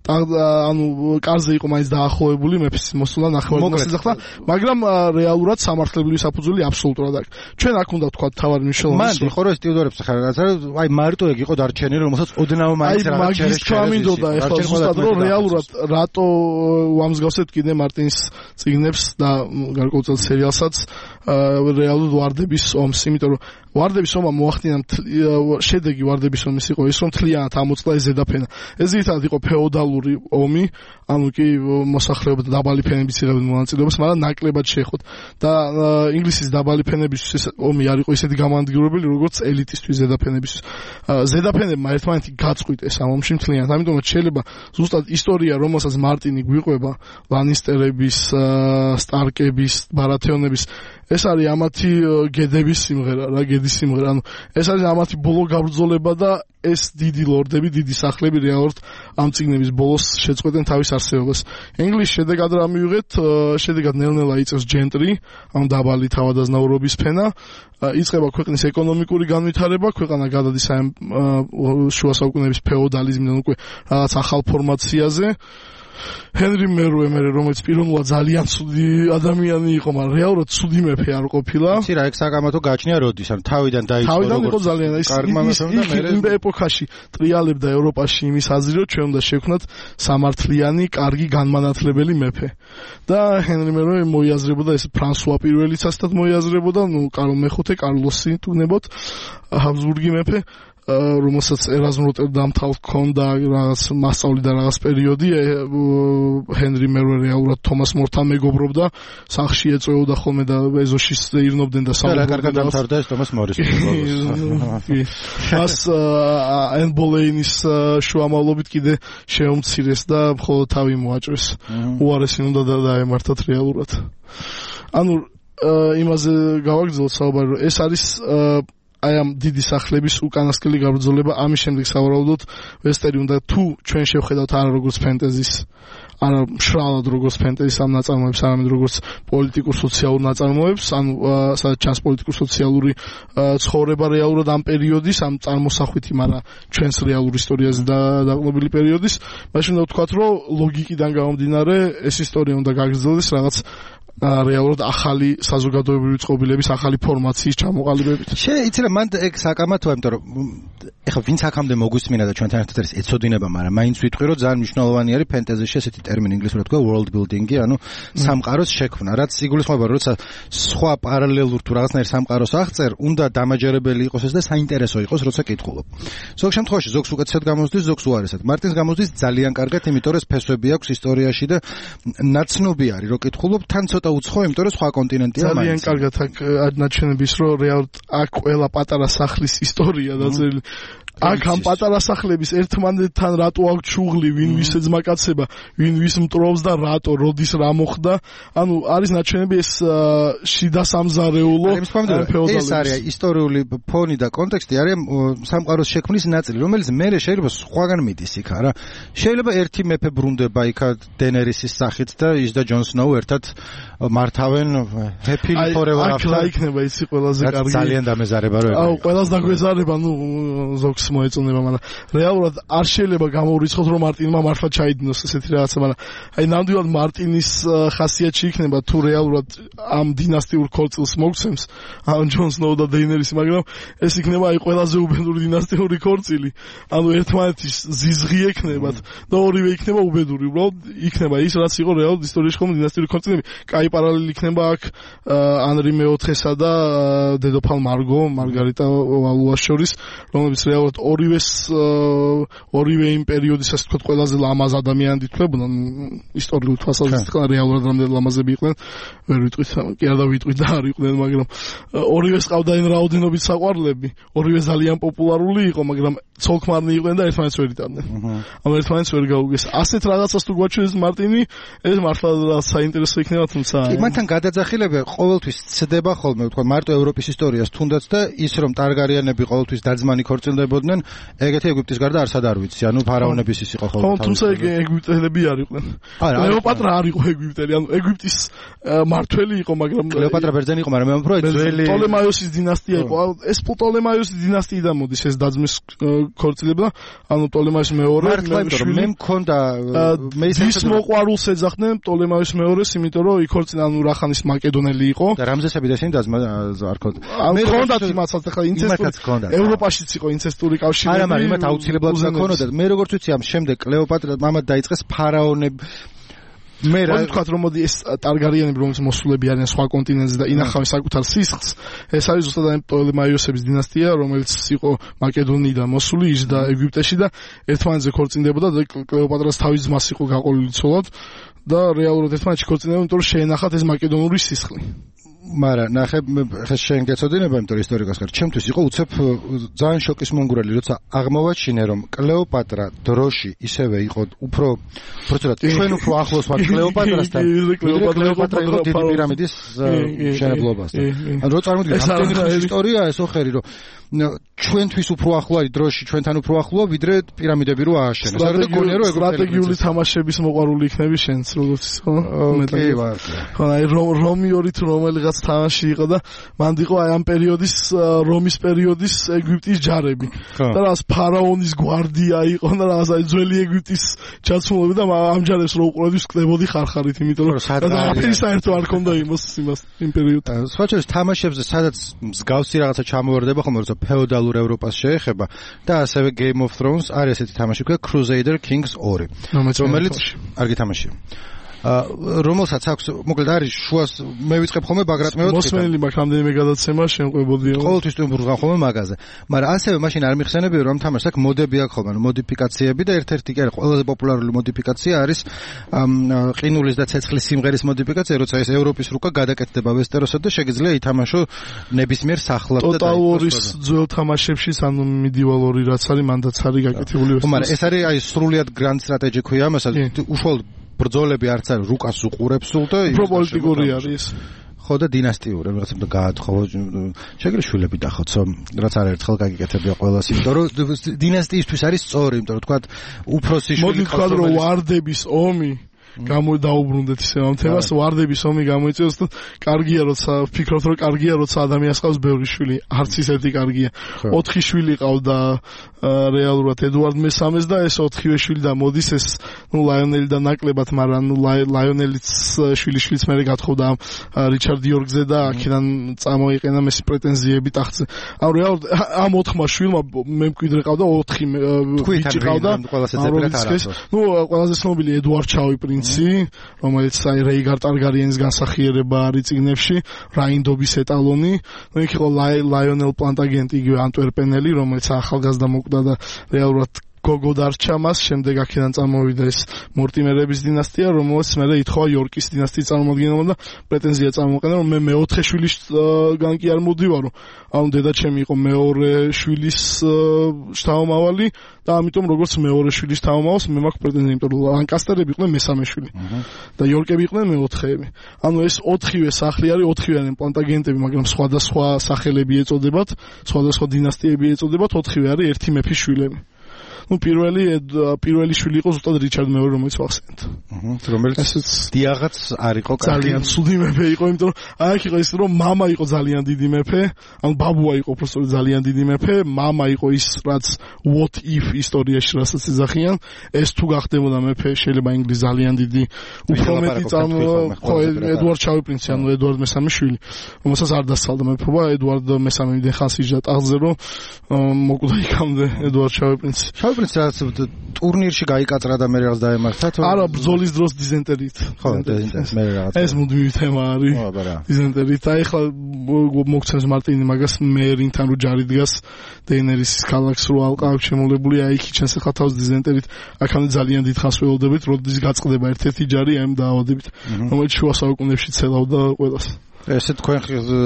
ანუ კარზე იყო მაინც დაახლოებული მეფის მოსულა ნახევარძმას ეძახდა, მაგრამ რეალურად სამართლებრივი საფუძველი აბსოლუტურად აქვს. ჩვენ აქ უნდა ვთქვათ თავარი მნიშვნელობა. მან იყო რომ ეს ტიუდორებს ახლა რაღაცა, აი მარტო ეგ იყო დარჩენილი, რომელსაც ოდნავ მაინც რაღაც ჩერეს ჩამინდოდა, ეხლა ზუსტად რომ რეალურად რატო ვამსგავსეთ კიდე მარტინის წიგნებს და გარკვეულწილად სერიალსაც რეალურად ვარდების ომს, იმიტომ რომ ვარდების ომმა მოახდინა შედეგი ვარდების ომის იყო ის, რომ მთლიანად ამოწყდა ეს ზედაფენა. ეს ძირითადად იყო ფეოდალური ომი, ანუ კი მოსახლეობა და დაბალი ფენების იღებდნენ მონაწილეობას, მაგრამ ნაკლებად შეეხოთ. და ინგლისის დაბალი ფენებისთვის ომი არ იყო ისეთი გამანადგურებელი, როგორც ელიტისთვის ზედაფენებისთვის. ზედაფენებმა ერთმანეთი გაწყვიტეს ამ ომში მთლიანად. ამიტომაც შეიძლება ზუსტად ისტორია, რომელსაც მარტინი გვიყვება, ლანისტერების, სტარკების, ბარათეონების, ეს არის ამათი გედების სიმღერა, რა გედის სიმღერა. ანუ ეს არის ამათი ბოლო გაბრძოლება და ეს დიდი ლორდები, დიდი სახლები რეალურად ამ წიგნების ბოლოს შეწყვეტენ თავის არსებობას. ინგლისში შედეგად რა მივიღეთ? შედეგად ნელ-ნელა იწევს ჯენტრი, ამ დაბალი თავადაზნაურობის ფენა. იწყება ქვეყნის ეკონომიკური განვითარება, ქვეყანა გადადის აი შუა საუკუნეების ფეოდალიზმიდან უკვე რაღაც ახალ ფორმაციაზე. ჰენრი მერუე მერე, რომელიც პიროვნულად ძალიან ცუდი ადამიანი იყო, მაგრამ რეალურად ცუდი მეფე არ ყოფილა. იცი რა, ეგ საკამათო გაჩნია როდის, ანუ თავიდან დაიწყო როგორც თავიდან იყო ძალიან ის იმ ეპოქაში ტრიალებდა ევროპაში იმის აზრი, რომ ჩვენ უნდა შევქნათ სამართლიანი, კარგი, განმანათლებელი მეფე. და ჰენრი მერუე მოიაზრებოდა ეს ფრანსუა პირველიც ასეთად მოიაზრებოდა, ნუ კარლ მეხუთე, კარლოსი თუნებოდ, ჰაბსბურგი მეფე. რომელსაც ერაზმ როტერდამთან ჰქონდა რაღაც მასწავლი და რაღაც პერიოდი, ჰენრი მერუე რეალურად თომას მორთან მეგობრობდა, სახლში ეწვეოდა ხოლმე და ეზოშის ირნობდნენ და საუბრობდნენ. და კარგად დამთავრდა ეს თომას მორის. მას ენ ბოლეინის შუამავლობით კიდე შეუმცირეს და მხოლოდ თავი მოაჭრეს. უარესი უნდა დაემართათ რეალურად. ანუ იმაზე გავაგრძელოთ საუბარი, რომ ეს არის აი ამ დიდი სახლების უკანასკნელი გაბრძოლება. ამის შემდეგ სავარაუდოდ ვესტერი უნდა თუ ჩვენ შევხედავთ არა როგორც ფენტეზის, არა მშრალად როგორც ფენტეზის ამ ნაწარმოებს, არამედ როგორც პოლიტიკურ სოციალურ ნაწარმოებს, ანუ სადაც ჩანს პოლიტიკურ სოციალური ცხოვრება რეალურად ამ პერიოდის, ამ წარმოსახვითი, მაგრამ ჩვენს რეალურ ისტორიაზე დაყრდნობილი პერიოდის, მაშინ უნდა ვთქვათ, რომ ლოგიკიდან გამომდინარე ეს ისტორია უნდა გაგრძელდეს რაღაც რეალურად ახალი საზოგადოებრივი წყობილების ახალი ფორმაციის ჩამოყალიბებით. შეიძლება მან ეგ საკამათოა, იმიტომ რომ ეხლა ვინც აქამდე მოგვისმინა და ჩვენთან ერთად არის ეცოდინება, მაგრამ მაინც ვიტყვი, რომ ძალიან მნიშვნელოვანი არის ფენტეზიში ესეთი ტერმინი ინგლისურად თქვა world building-ი, ანუ სამყაროს შექმნა, რაც იგულისხმება, რომ როცა სხვა პარალელურ თუ რაღაცნაირ სამყაროს აღწერ, უნდა დამაჯერებელი იყოს ეს და საინტერესო იყოს, როცა კითხულობ. ზოგ შემთხვევაში ზოგს უკეთესად გამოსდის, ზოგს უარესად. მარტინს გამოსდის ძალიან კარგად, იმიტომ რომ ფესვები აქვს ისტორიაში და ნაცნობი არის, რომ კითხულობ, თან ცოტა უცხო, იმიტომ რომ სხვა კონტინენტია მაინც. ძალიან კარგად აქ ნაჩვენების, რომ რეალურად აქ ყველა პატარა სახლის ისტორია დაწერილი. აქ ამ პატარა სახლების ერთმანეთთან რატო აქვს ჩუღლი, ვინ ვის ეძმაკაცება, ვინ ვის მტრობს და რატო, როდის რა მოხდა. ანუ არის ნაჩვენები ეს შიდა სამზარეულო ფეოდალების. ეს არის ისტორიული ფონი და კონტექსტი არის სამყაროს შექმნის ნაწილი, რომელიც მერე შეიძლება სხვაგან მიდის იქ არა. შეიძლება ერთი მეფე ბრუნდება იქ დენერისის სახით და ის და ჯონ სნოუ ერთად მართავენ happily forever after. აი, იქნება ისი ყველაზე კარგი. ძალიან დამეზარება რო. აუ, ყველას დაგვეზარება, ნუ ზოგს მოეწონება, მაგრამ რეალურად არ შეიძლება გამოურიცხოთ, რომ მარტინმა მართლა ჩაიდინოს ესეთი რაღაცა, მაგრამ აი ნამდვილად მარტინის ხასიათში იქნება თუ რეალურად ამ დინასტიურ ქორწილს მოგცემს ამ ჯონ სნოუ და დეინერისი, მაგრამ ეს იქნება აი ყველაზე უბედური დინასტიური ქორწილი. ანუ ერთმანეთის ზიზღი ექნებათ და ორივე იქნება უბედური. უბრალოდ იქნება ის, რაც იყო რეალურად ისტორიაში ხომ დინასტიური ქორწილები. კაი პარალელი იქნება აქ ანრი მეოთხესა და დედოფალ მარგო, მარგარიტა ვალუას შორის, რომლებიც რეალურად ორივეს ორივე იმ პერიოდის ასე ვთქვათ ყველაზე ლამაზ ადამიანად ითვლებოდნენ. ისტორიულ თვალსაზრისით რეალურად რამდენი ლამაზები იყვნენ, ვერ ვიტყვით, კი არა დავიტყვით და არ იყვნენ, მაგრამ ორივეს ყავდაენ რაოდენობით საყვარლები, ორივე ძალიან პოპულარული იყო, მაგრამ ცოლ-ქმარნი იყვნენ და ერთმანეთს ვერ იტანდნენ. ამ ერთმანეთს ვერ გაუგეს. ასეთ რაღაცას თუ გვაჩვენებს მარტინი, ეს მართლა საინტერესო იქნება, თუმცა კი, მათთან გადაძახილება ყოველთვის ცდება ხოლმე, ვთქვათ, მარტო ევროპის ისტორიას თუნდაც და ის რომ ტარგარიანები ყოველთვის დაძმანი ქორწილდებოდნენ, ეგეთი ეგვიპტის გარდა არსად არ ვიცი, ანუ ფარაონების ის იყო ხოლმე. ხო, თუმცა ეგვიპტელები არ იყვნენ. კლეოპატრა არ იყო ეგვიპტელი, ანუ ეგვიპტის მართველი იყო, მაგრამ კლეოპატრა ბერძენი იყო, მაგრამ მე ვამბობ, ძველი პტოლემაიოსის დინასტია იყო. ეს პტოლემაიოსის დინასტიიდან მოდის ეს დაძმის ქორწილება, ანუ პტოლემაიოს მეორე, მე მქონდა მე ის მოყვარულს ეძახდნენ პტოლემაიოს მეორეს, იმიტომ რომ იქორწინა ანუ რახანის მაკედონელი იყო. და რამზესები და ისინი დაძმა არ ქონდა. მე მქონდათ იმასაც ახლა ინცესტური ევროპაშიც იყო ინცესტური კავშირი. არა, მაგრამ იმათ აუცილებლად ქონოდა. მე როგორც ვიცი, ამ შემდეგ კლეოპატრა მამად დაიწყეს ფარაონები. მე რა ვთქვათ, რომ მოდი ეს ტარგარიანები, რომელთაც მოსულები არიან სხვა კონტინენტზე და ინახავენ საკუთარ სისხლს, ეს არის ზუსტად პტოლემაიოსების დინასტია, რომელიც იყო მაკედონიიდან მოსული ის და ეგვიპტეში და ერთმანეთზე ქორწინდებოდა და კლეოპატრას თავის ძმას იყო გაყოლილი ცოლად და რეალურად ერთმანეთში ქორწინდებოდა, იმიტომ რომ შეენახათ ეს მაკედონური სისხლი. მარა ნახე ხე შენ გეცოდინება, იმიტომ რომ ისტორიკოს გარდა ჩემთვის იყო უცებ ძალიან შოკის მონგრელი, როცა აღმოვაჩინე რომ კლეოპატრა დროში ისევე იყო უფრო პროცედურად ჩვენ უფრო ახლოს ვართ კლეოპატრასთან, კლეოპატრა იყო დიდი პირამიდის მშენებლობასთან. ანუ რო წარმოგიდგენთ ამდენი ხნის ისტორია ეს ოხერი რომ ჩვენთვის უფრო ახლო არის დროში, ჩვენთან უფრო ახლოა ვიდრე პირამიდები რო ააშენეს. არა და გონია რომ სტრატეგიული თამაშების მოყვარული იქნები შენც როგორც ის ხო? კი ვარ. ხო, აი რომიორი თუ რომელიღაც თამაში იყო და მანდ იყო აი ამ პერიოდის რომის პერიოდის ეგვიპტის ჯარები. და რას ფარაონის გვარდია იყო და რას აი ძველი ეგვიპტის ჩაცმულები და ამ ჯარებს რო უყურებდი ვკდებოდი ხარხარით, იმიტომ რომ არაფერი საერთო არ ქონდა იმას იმას იმ პერიოდში. სხვა შორის თამაშებზე სადაც მსგავსი რაღაცა ჩამოვარდება ხოლმე როცა ფეოდალურ ევროპას შეეხება და ასევე Game of Thrones არის ესეთი თამაში ქვია Crusader Kings ორი, რომელიც არ გითამაშია. რომელსაც აქვს მოკლედ არის შუას მე ვიწყებ ხოლმე ბაგრატ მეოთხე მოსმენილი მაქვს რამდენიმე გადაცემა შემყვებოდია ყოველთვის ტემპურგან ხოლმე მაგაზე, მაგრამ ასევე მაშინ არ მიხსენებია რომ თამაშს აქვს მოდები აქვს ხოლმე მოდიფიკაციები და ერთ-ერთი კი არის ყველაზე პოპულარული მოდიფიკაცია არის ყინულის და ცეცხლის სიმღერის მოდიფიკაცია, როცა ეს ევროპის რუკა გადაკეთდება ვესტეროსად და შეგიძლია ითამაშო ნებისმიერ სახლად და Total War-ის ძველ თამაშებში, ანუ Medieval ორი რაც არის მანდაც არის გაკეთებული ვესტეროსი. მაგრამ ეს არის აი სრულიად Grand Strategy ქვია ამასაც უშუალოდ ბრძოლები არც არის რუკას უყურებს სულ და უფრო პოლიტიკური არის. ხო და დინასტიური რაღაცა და გაათხოვო შეგიძლია შვილები დახოცო, რაც არ ერთხელ გაგიკეთებია ყველას, იმიტომ რომ დინასტიისთვის არის სწორი, იმიტომ რომ თქვა უფროსი შვილი მოდი თქვა რომ ვარდების ომი გამოდაუბრუნდეთ ისე ამ თემას, ვარდების ომი გამოიწვევს და კარგია როცა ვფიქრობთ რომ კარგია როცა ადამიანს ყავს ბევრი შვილი, არც ისეთი კარგია. ოთხი შვილი ყავდა რეალურად ედუარდ მესამეს და ეს ოთხივე შვილი და მოდის ეს ნუ ლაიონელი და ნაკლებად, მაგრამ ნუ ლაიონელიც შვილიშვილიც მერე გათხოვდა რიჩარდ იორკზე და აქედან წამოიყენა მესი პრეტენზიები ტახტზე. ანუ რეალურად ამ ოთხმა შვილმა მე მკვიდრე ყავდა ოთხი ბიჭი ყავდა. ნუ ყველაზე ცნობილი ედუარდ ჩაუი პრინცი, რომელიც აი რეიგარ ტარგარიენის განსახიერება არის წიგნებში, რაინდობის ეტალონი. ნუ იქ იყო ლაიონელ პლანტაგენტი, იგივე ანტვერპენელი, რომელიც ახალგაზრდა მოკვდა და რეალურად გოგო დარჩა მას, შემდეგ აქედან წარმოვიდა ეს მორტიმერების დინასტია, რომელიც მერე ითხოვა იორკის დინასტიის წარმომადგენელმა და პრეტენზია წარმოუყენა, რომ მე მეოთხე შვილისგან კი არ მოდივარო. ანუ დედაჩემი იყო მეორე შვილის შთამომავალი და ამიტომ როგორც მეორე შვილის შთამომავალს მე მაქვს პრეტენზია, იმიტომ რომ ლანკასტერები იყვნენ მესამე შვილი და იორკები იყვნენ მეოთხეები. ანუ ეს ოთხივე სახლი არის, ოთხივე არიან პლანტაგენეტები, მაგრამ სხვადასხვა სახელები ეწოდებათ, სხვადასხვა დინასტიები ეწოდებათ, ოთხივე არის ერთი მეფის შვილები. ну პირველი პირველი შვილი იყო ზუსტად რიჩარდ მეორე, რომელიც ვახსენეთ. აჰა, რომელიც დიაღაც არ იყო კარგი. ძალიან ცუდი მეფე იყო, იმიტომ რომ აქ იყო ის რომ მამა იყო ძალიან დიდი მეფე, ანუ ბაბუა იყო უბრალოდ ძალიან დიდი მეფე, მამა იყო ის რაც what if ისტორიაში რასაც ეძახიან, ეს თუ გახდებოდა მეფე, შეიძლება ინგლისი ძალიან დიდი უფრო მეტი წამო ხო ედვარდ შავი პრინცი, ანუ ედვარდ მესამე შვილი, რომელსაც არ დასწალდა მეფობა, ედვარდ მესამე იმდენ ხანს იჯდა ტახტზე, რომ მოკვდა იქამდე ედვარდ შავი პრინცი. პრინცი ტურნირში გაიკაწრა და მე რაღაც დაემართა თუ არა ბრძოლის დროს დიზენტერით. ხო, დიზენტერით მე რაღაც. ეს მუდმივი თემა არის. დიზენტერით. აი ხლა მოგცემს მარტინი მაგას მერინთან რო ჯარი დგას დეინერისის ქალაქს რო ალყავ შემოლებული, აი იქ ჩანს ხა თავს დიზენტერით. აქამდე ძალიან დიდ ხანს ველოდებით, როდის გაწყდება ერთ-ერთი ჯარი აი ამ დაავადებით, რომელიც შუა საუკუნეებში ცელავდა ყველას. ესე თქვენ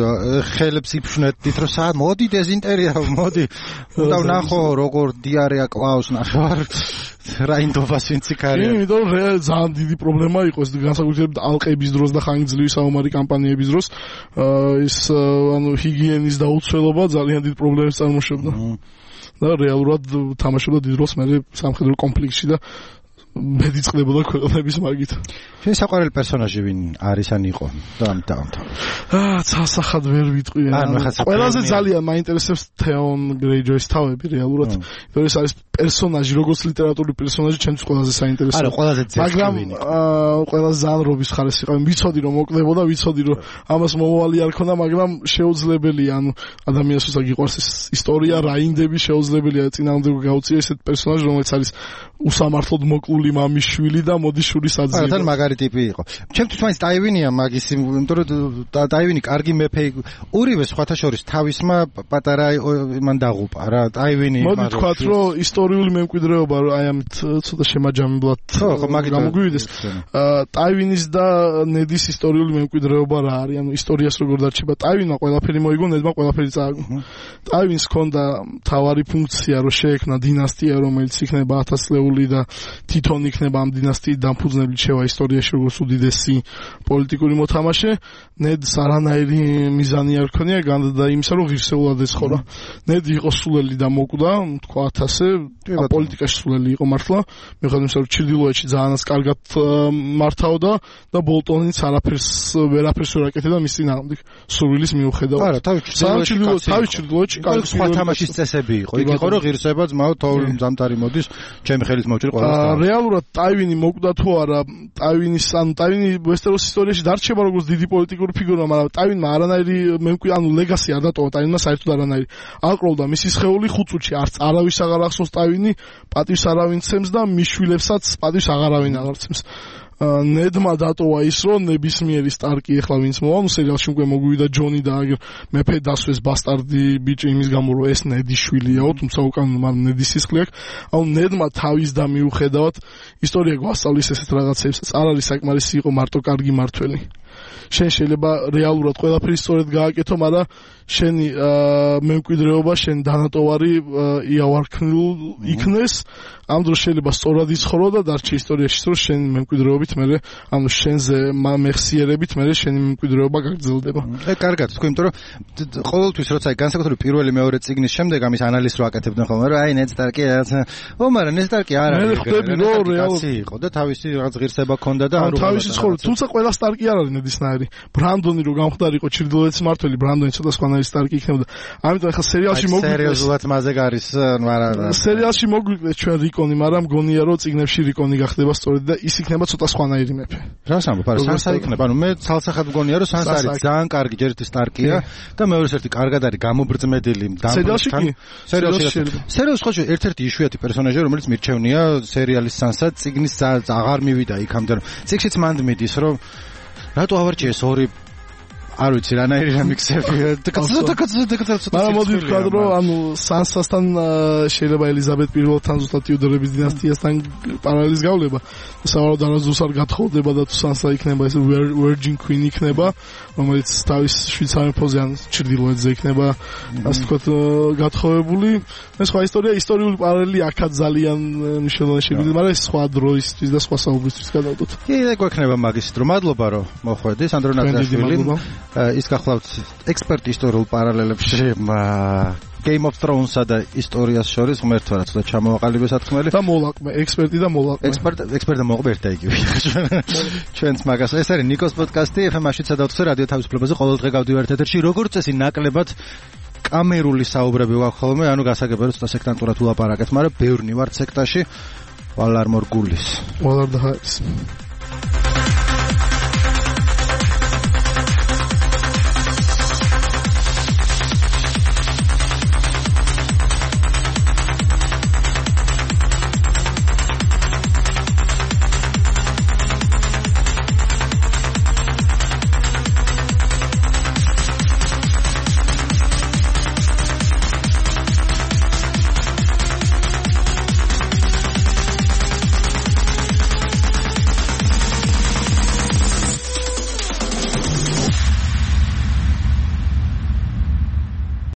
ხელებს იფშვნეთით რომ სა მოდი დეზინტერია მოდი უნდა ვნახო როგორ დიარეა კლავს ნახევარ რაინდობას ვინც იქარია. იმიტომ რომ ძალიან დიდი პრობლემა იყო ეს განსაკუთრებით ალყების დროს და ხანგრძლივი საომარი კამპანიების დროს ეს ანუ ჰიგიენის დაუცველობა ძალიან დიდ პრობლემებს წარმოშობდა. და რეალურად თამაშობდა დიდ როლს მე სამხედრო კონფლიქტში და მედი წყდებოდა ქვეყნების მაგით. შენ საყვარელი პერსონაჟი ვინ არის ან იყო და ამ დაამთავრა? აა, სასახად ვერ ვიტყვი. ყველაზე ძალიან მაინტერესებს თეონ გრეიჯოის თავები რეალურად. იმიტომ ეს არის პერსონაჟი, როგორც ლიტერატურული პერსონაჟი, ჩემთვის ყველაზე საინტერესო. არა, ყველაზე ძეგლი. მაგრამ აა, ყველაზე ზანრობის ხარეს იყო. ვიცოდი რომ მოკდებოდა, ვიცოდი რომ ამას მომავალი არ ქონდა, მაგრამ შეუძლებელია, ანუ ადამიანს უბრალოდ გიყვარს ეს ისტორია, რაინდები შეუძლებელია წინააღმდეგ გაუწია ესეთ პერსონაჟი, რომელიც არის უსამართლოდ მოკლული მამის შვილი და მოდის შურის აძიება. არა, თან მაგარი ტიპი იყო. ჩემთვის მაინც ტაივინია მაგის, იმიტომ რომ ტაივინი კარგი მეფე იყო. ორივე სხვათა შორის თავისმა პატარა მან დაღუპა რა, ტაივინი. მოდი თქვათ რომ ისტორიული მემკვიდრეობა აი ამით ცოტა შემაჯამებლად გამოგვივიდეს. ტაივინის და ნედის ისტორიული მემკვიდრეობა რა არის? ანუ ისტორიას როგორ დარჩება? ტაივინმა ყველაფერი მოიგო, ნედმა ყველაფერი წააგო. ტაივინს ჰქონდა მთავარი ფუნქცია, რომ შეექმნა დინასტია, რომელიც იქნება ათასწლეული და თვითონ იქნება ამ დინასტიის დამფუძნებელი შევა ისტორიაში როგორც უდიდესი პოლიტიკური მოთამაშე. ნედს არანაირი მიზანი არ ქონია განდა იმისა, რომ ღირსეულად ეცხოვრა. ნედი იყო სულელი და მოკვდა, თქვათ ასე, პოლიტიკაში სულელი იყო მართლა. მიუხედავად იმისა, რომ ჩრდილოეთში ძალიანაც კარგად მართავდა და ბოლტონიც არაფერს ვერაფერს ვერ აკეთებდა მის წინააღმდეგ. სურვილის მიუხედავად. არა, თავი ჩრდილოეთში კარგი სხვა თამაშის წესები იყო. იქ იყო რომ ღირსება ძმაო თოვლ ზამთარი მოდის, ჩემი ხელით მოვჭერ ყველას. რეალურად ტაივინი მოკვდა თუ არა, ტაივინის ანუ ტაივინი ვესტეროს ისტორიაში დარჩება როგორც დიდი პოლიტიკური ფიგურა, მაგრამ ტაივინმა არანაირი მემკვი ანუ ლეგასი არ დატოვა ტაივინმა საერთოდ არანაირი. აყროვდა მისი სხეული ხუთ წუთში, არც არავის აღარ ახსოვს ტაივინი, პატივს არავინ ცემს და მის შვილებსაც პატივს აღარავინ აღარ ცემს. ნედმა დატოვა ის რომ ნებისმიერი სტარკი ეხლა ვინც მოვა, ნუ სერიალში უკვე მოგვივიდა ჯონი და აგერ მეფე დასვეს ბასტარდი ბიჭი იმის გამო რომ ეს ნედის შვილია, თუმცა უკან მან ნედის სისხლი აქვს. ანუ ნედმა თავის და მიუხედავად ისტორია გვასწავლის ესეთ რაღაცებსაც. არ არის საკმარისი იყო მარტო კარგი მართველი. შენ შეიძლება რეალურად ყველაფერი სწორედ გააკეთო, მაგრამ შენი მემკვიდრეობა, შენ დანატოვარი იავარქნილ იქნეს, ამ დროს შეიძლება სწორად იცხოვრო და დარჩე ისტორიაში, რომ შენ მემკვიდრეობით მე ანუ შენზე მეხსიერებით მე შენი მემკვიდრეობა გაგრძელდება. ე კარგად, თქვი, იმიტომ რომ ყოველთვის როცა აი განსაკუთრებით პირველი მეორე წიგნის შემდეგ ამის ანალიზს რო აკეთებდნენ ხოლმე, რომ აი ნედ სტარკი რაღაცა, ო მაგრამ ნედ სტარკი არ არის. მე ხვდები რომ რეალურად იყო და თავისი რაღაც ღირსება ჰქონდა და არ თავისი ცხოვრება, თუმცა ყველა სტარკი არ არის ნედისნაირი. ბრანდონი რო გამხდარიყო ჩრდილოეთის მმართველი, ბრანდონი ცოტა სხვანაირი სტარკი იქნებოდა. ამიტომ ახლა სერიალში მოგვიყვეს. სერიოზულად მასზე გარის, მაგრამ სერიალში მოგვიყვეს ჩვენ რიკონი, მაგრამ მგონია რომ წიგნებში რიკონი გახდება სწორედ და ის იქნება ცოტა სხვანაირი მეფე. რას ამბობ? არა, სანსა იქნება. ანუ მე ცალსახად მგონია რომ სანსა არის ძალიან კარგი ჯერითი სტარკია და მეორე ერთი კარგად არის გამობრძმედელი. სერიალში კი. სერიალში. სერიალში ხო ერთ-ერთი იშვიათი პერსონაჟია, რომელიც მირჩევნია სერიალის სანსა, წიგნის აღარ მივიდა იქამდე. წიგნშიც მანდ მიდის რომ რატო ავარჩიეს ორი არ ვიცი რანაირი რემიქსები მაგრამ მოდი ვთქვათ რომ ანუ სანსასთან შეიძლება ელიზაბეთ პირველთან ზუსტად ტიუდორების დინასტიასთან პარალელის გავლება სავარაუდოდ არასდროს არ გათხოვდება და თუ სანსა იქნება ეს Virgin Queen იქნება რომელიც თავის შვიცარიელზე ან ჩრდილოეთზე იქნება ასე ვთქვათ გათხოვებული ეს სხვა ისტორია ისტორიული პარალელი აქაც ძალიან მნიშვნელოვანი შეგვიძლია მაგრამ ეს სხვა დროისთვის და სხვა საუბრისთვის გადავდოთ კი ეგ გვექნება მაგისტრო მადლობა რომ მოხვედი სანდრო ნატრაშვილი ის გახლავთ ექსპერტი ისტორიულ პარალელებში Game of Thrones-სა და ისტორიას შორის ღმერთო რა ცოტა ჩამოვაყალიბე სათქმელი და მოლაყმე ექსპერტი და მოლაყმე ექსპერტ ექსპერტი და მოლაყმე ერთად იგივე ჩვენც მაგას ეს არის ნიკოს პოდკასტი ეფ ემ შვიდ საოცრე რადიო თავისუფლებაზე ყოველდღე გავდივართ ეთერში როგორც წესი ნაკლებად კამერული საუბრები ვაქვს ხოლმე ანუ გასაგებია რომ ცოტა სექტანტურად ულაპარაკეთ მაგრამ ბევრნი ვართ სექტაში ვალარ მორგულის ვალარ და ჰაის